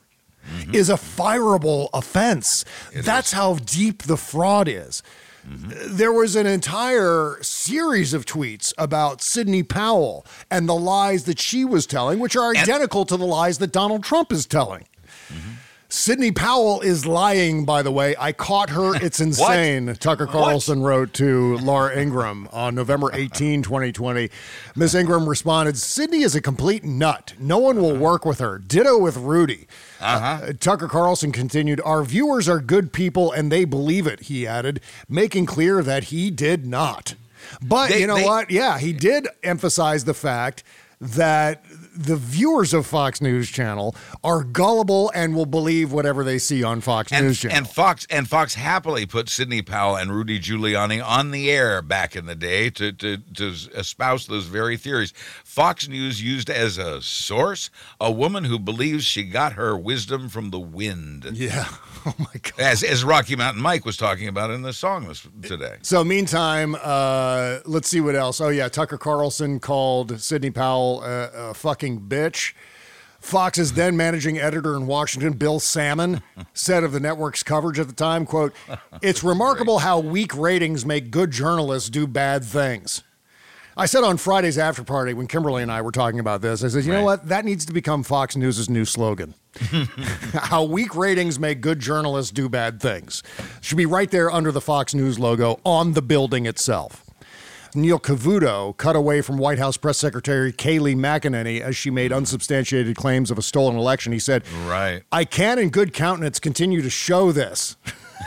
mm-hmm. is a fireable offense. It That's is. how deep the fraud is. Mm-hmm. There was an entire series of tweets about Sidney Powell and the lies that she was telling, which are identical and- to the lies that Donald Trump is telling. Mm-hmm. Sidney Powell is lying, by the way. I caught her. It's insane. Tucker Carlson what? wrote to Laura Ingraham on November eighteenth, twenty twenty. Miss Ingraham responded, Sidney is a complete nut. No one will work with her. Ditto with Rudy. Uh-huh. Uh, Tucker Carlson continued, our viewers are good people and they believe it, he added, making clear that he did not. But they, you know they, what? Yeah, he did emphasize the fact that the viewers of Fox News Channel are gullible and will believe whatever they see on Fox and, News Channel. And Fox and Fox happily put Sidney Powell and Rudy Giuliani on the air back in the day to, to, to espouse those very theories. Fox News used as a source a woman who believes she got her wisdom from the wind. Yeah. Oh, my God. As, as Rocky Mountain Mike was talking about in the song this, today. So meantime, uh, let's see what else. Oh, yeah, Tucker Carlson called Sidney Powell a, a fucking bitch. Fox's then managing editor in Washington, Bill Salmon, said of the network's coverage at the time, quote, it's remarkable how weak ratings make good journalists do bad things. I said on Friday's after party when Kimberly and I were talking about this, I said, you right. know what? That needs to become Fox News' new slogan. How weak ratings make good journalists do bad things. Should be right there under the Fox News logo on the building itself. Neil Cavuto cut away from White House Press Secretary Kayleigh McEnany as she made unsubstantiated claims of a stolen election. He said, right. I can in good countenance continue to show this.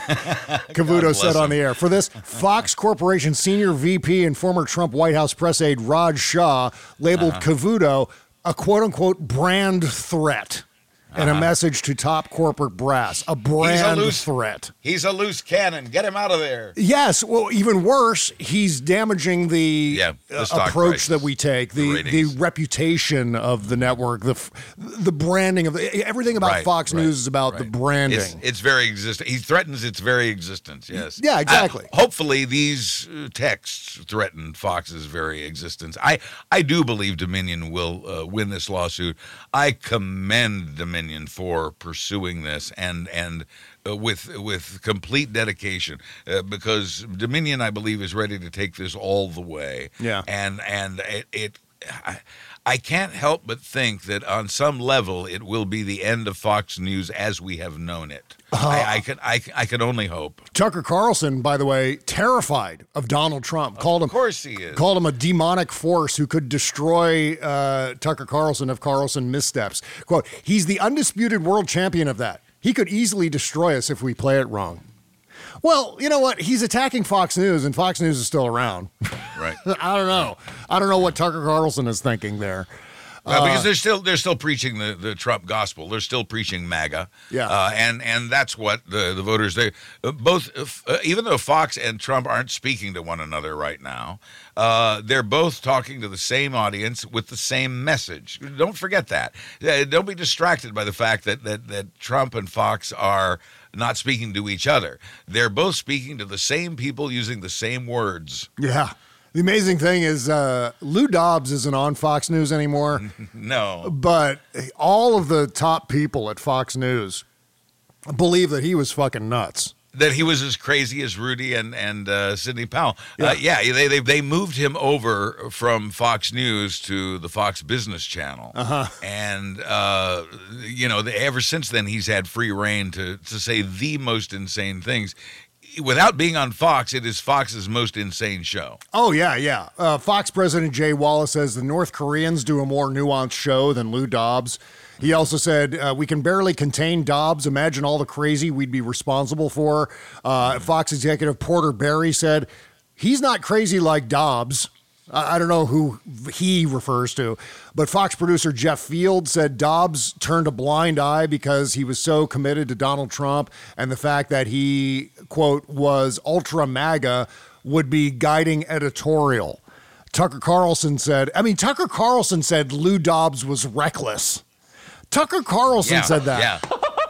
Cavuto said on the air. For this, Fox Corporation senior V P and former Trump White House press aide Raj Shah labeled uh-huh. Cavuto a quote-unquote brand threat. And uh-huh. a message to top corporate brass, a brand he's a loose, threat. He's a loose cannon. Get him out of there. Yes. Well, even worse, he's damaging the, yeah, the uh, approach prices, that we take, the the, the reputation of the network, the the branding of the, everything about right, Fox right, News is about right. the branding. It's, it's very existent. He threatens its very existence. Yes. Yeah. Exactly. Uh, hopefully, these texts threaten Fox's very existence. I I do believe Dominion will uh, win this lawsuit. I commend Dominion for pursuing this and and uh, with with complete dedication uh, because Dominion, I believe, is ready to take this all the way. Yeah, and and it. it I, I can't help but think that on some level it will be the end of Fox News as we have known it. Uh, I, I can I, I can only hope. Tucker Carlson, by the way, terrified of Donald Trump. Of called him, course he is. Called him a demonic force who could destroy uh, Tucker Carlson if Carlson missteps. Quote, he's the undisputed world champion of that. He could easily destroy us if we play it wrong. Well, you know what? He's attacking Fox News, and Fox News is still around. Right. I don't know. I don't know what Tucker Carlson is thinking there. Well, because they're still they're still preaching the, the Trump gospel. They're still preaching MAGA. Yeah, uh, and and that's what the, the voters they uh, both uh, even though Fox and Trump aren't speaking to one another right now, uh, they're both talking to the same audience with the same message. Don't forget that. Uh, don't be distracted by the fact that that that Trump and Fox are not speaking to each other. They're both speaking to the same people using the same words. Yeah. The amazing thing is uh, Lou Dobbs isn't on Fox News anymore. No. But all of the top people at Fox News believe that he was fucking nuts. That he was as crazy as Rudy and and uh, Sidney Powell. Yeah, uh, yeah they, they they moved him over from Fox News to the Fox Business Channel. Uh-huh. And, uh, you know, the, ever since then, he's had free reign to, to say the most insane things. Without being on Fox, it is Fox's most insane show. Oh, yeah, yeah. Uh, Fox President Jay Wallace says the North Koreans do a more nuanced show than Lou Dobbs. He also said, uh, we can barely contain Dobbs. Imagine all the crazy we'd be responsible for. Uh, Fox executive Porter Berry said, he's not crazy like Dobbs. I don't know who he refers to, but Fox producer Jeff Field said Dobbs turned a blind eye because he was so committed to Donald Trump and the fact that he, quote, was ultra MAGA would be guiding editorial. Tucker Carlson said, I mean, Tucker Carlson said Lou Dobbs was reckless. Tucker Carlson yeah, said that. Yeah. yeah.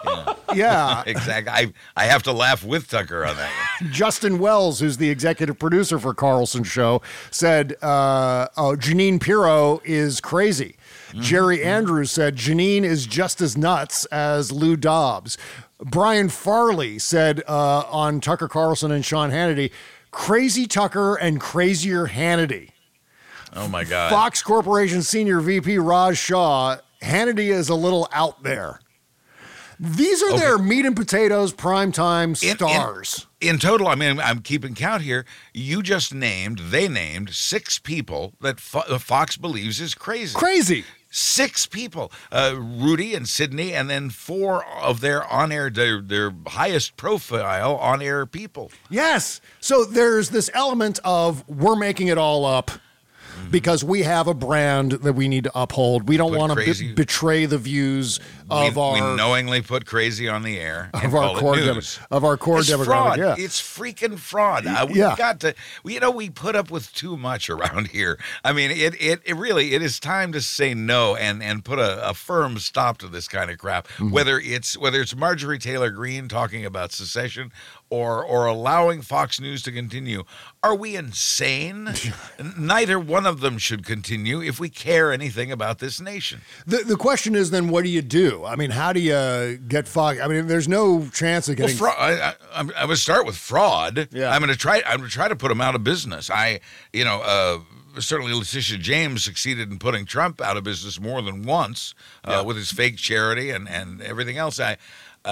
Yeah. Exactly. I, I have to laugh with Tucker on that one. Justin Wells, who's the executive producer for Carlson Show, said uh, oh, Janine Pirro is crazy. Mm-hmm. Jerry Andrews said Janine is just as nuts as Lou Dobbs. Brian Farley said uh, on Tucker Carlson and Sean Hannity, crazy Tucker and crazier Hannity. Oh, my God. Fox Corporation Senior V P Raj Shah, Hannity is a little out there. These are okay. Their meat and potatoes primetime stars. In, in, in total, I mean, I'm keeping count here. You just named, they named six people that Fo- Fox believes is crazy. Crazy. Six people, uh, Rudy and Sydney, and then four of their on-air, their, their highest profile on-air people. Yes. So there's this element of we're making it all up because we have a brand that we need to uphold. We don't want to be- betray the views of we, our... We knowingly put crazy on the air of our, core dem- of our core it's demographic. Fraud. Yeah. It's freaking fraud. Uh, we've yeah. got to... You know, we put up with too much around here. I mean, it it, it really, it is time to say no and, and put a, a firm stop to this kind of crap. Mm-hmm. Whether it's whether it's Marjorie Taylor Greene talking about secession or or allowing Fox News to continue. Are we insane? Neither one of them should continue if we care anything about this nation. The the question is then, what do you do? I mean, how do you get Fox? I mean, there's no chance of getting. Well, fraud, I, I, I would start with fraud. Yeah. I'm going to try. I'm going to try to put them out of business. I, you know, uh, certainly Letitia James succeeded in putting Trump out of business more than once uh, yeah. with his fake charity and and everything else. I,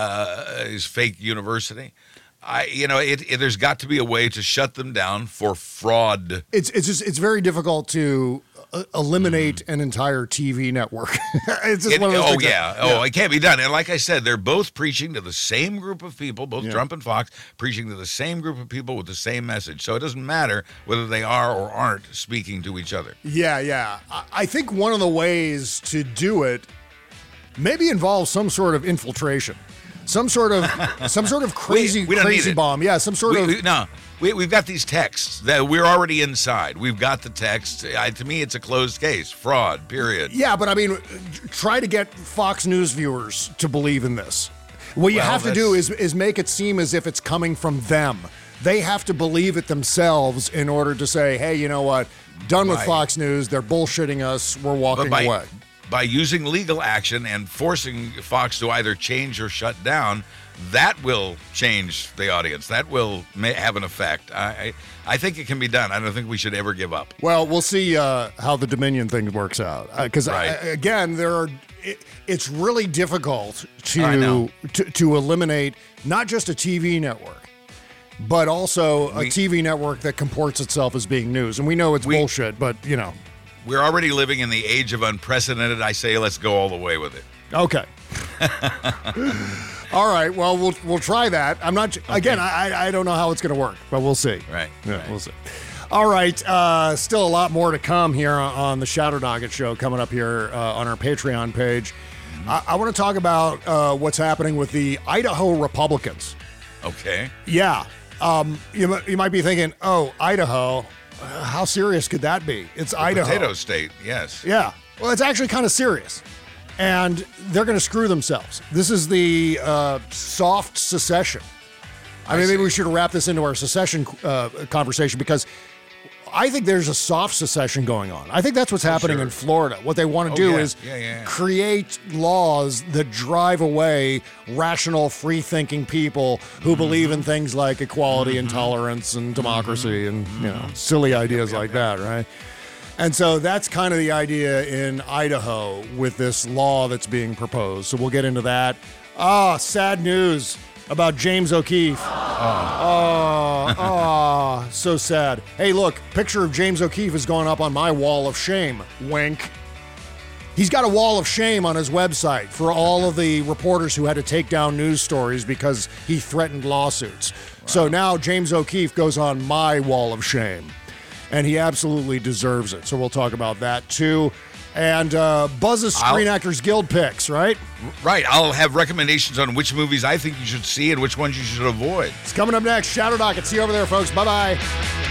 uh, his fake university. I, you know, it, it, there's got to be a way to shut them down for fraud. It's it's just it's very difficult to uh, eliminate mm. an entire T V network. It's just it, one of those oh things yeah, that, oh yeah. it can't be done. And like I said, they're both preaching to the same group of people, both yeah. Trump and Fox, preaching to the same group of people with the same message. So it doesn't matter whether they are or aren't speaking to each other. Yeah, yeah. I, I think one of the ways to do it maybe involves some sort of infiltration. Some sort of some sort of crazy we, we crazy bomb. Yeah, some sort we, of we, no. We, we've got these texts that we're already inside. We've got the text. I, to me, it's a closed case. Fraud. Period. Yeah, but I mean, try to get Fox News viewers to believe in this. What you well, have to do is is make it seem as if it's coming from them. They have to believe it themselves in order to say, "Hey, you know what? Done with right. Fox News. They're bullshitting us. We're walking by, away." By using legal action and forcing Fox to either change or shut down, that will change the audience. That will may have an effect. I, I I think it can be done. I don't think we should ever give up. Well, we'll see uh, how the Dominion thing works out. Because, uh, right. again, there are. It, it's really difficult to, to to eliminate not just a T V network, but also a we, T V network that comports itself as being news. And we know it's we, bullshit, but, you know. We're already living in the age of unprecedented. I say let's go all the way with it. Okay. All right. Well, we'll we'll try that. I'm not okay. again. I I don't know how it's going to work, but we'll see. Right. Yeah, right. we'll see. All right. Uh, still a lot more to come here on the Shadow Nugget Show coming up here uh, on our Patreon page. Mm-hmm. I, I want to talk about uh, what's happening with the Idaho Republicans. Okay. Yeah. Um. You you might be thinking, oh, Idaho. Uh, how serious could that be? It's the Idaho. Potato state, yes. Yeah. Well, it's actually kind of serious. And they're going to screw themselves. This is the uh, soft secession. I, I mean, see. Maybe we should wrap this into our secession uh, conversation because I think there's a soft secession going on. I think that's what's oh, happening sure. in Florida. What they want to oh, do yeah. is yeah, yeah, yeah. create laws that drive away rational, free-thinking people who mm-hmm. believe in things like equality mm-hmm. and tolerance and democracy mm-hmm. and you know silly ideas yep, yep, like yep. that, right? And so that's kind of the idea in Idaho with this law that's being proposed. So we'll get into that. Ah, sad news about James O'Keefe. Oh, oh, oh, so sad. Hey, look, picture of James O'Keefe has gone up on my wall of shame. Wink. He's got a wall of shame on his website for all of the reporters who had to take down news stories because he threatened lawsuits. Wow. So now James O'Keefe goes on my wall of shame. And he absolutely deserves it. So we'll talk about that, too. And uh, Buzz's Screen I'll, Actors Guild picks, right? Right. I'll have recommendations on which movies I think you should see and which ones you should avoid. It's coming up next. Shadow Docket. See you over there, folks. Bye-bye.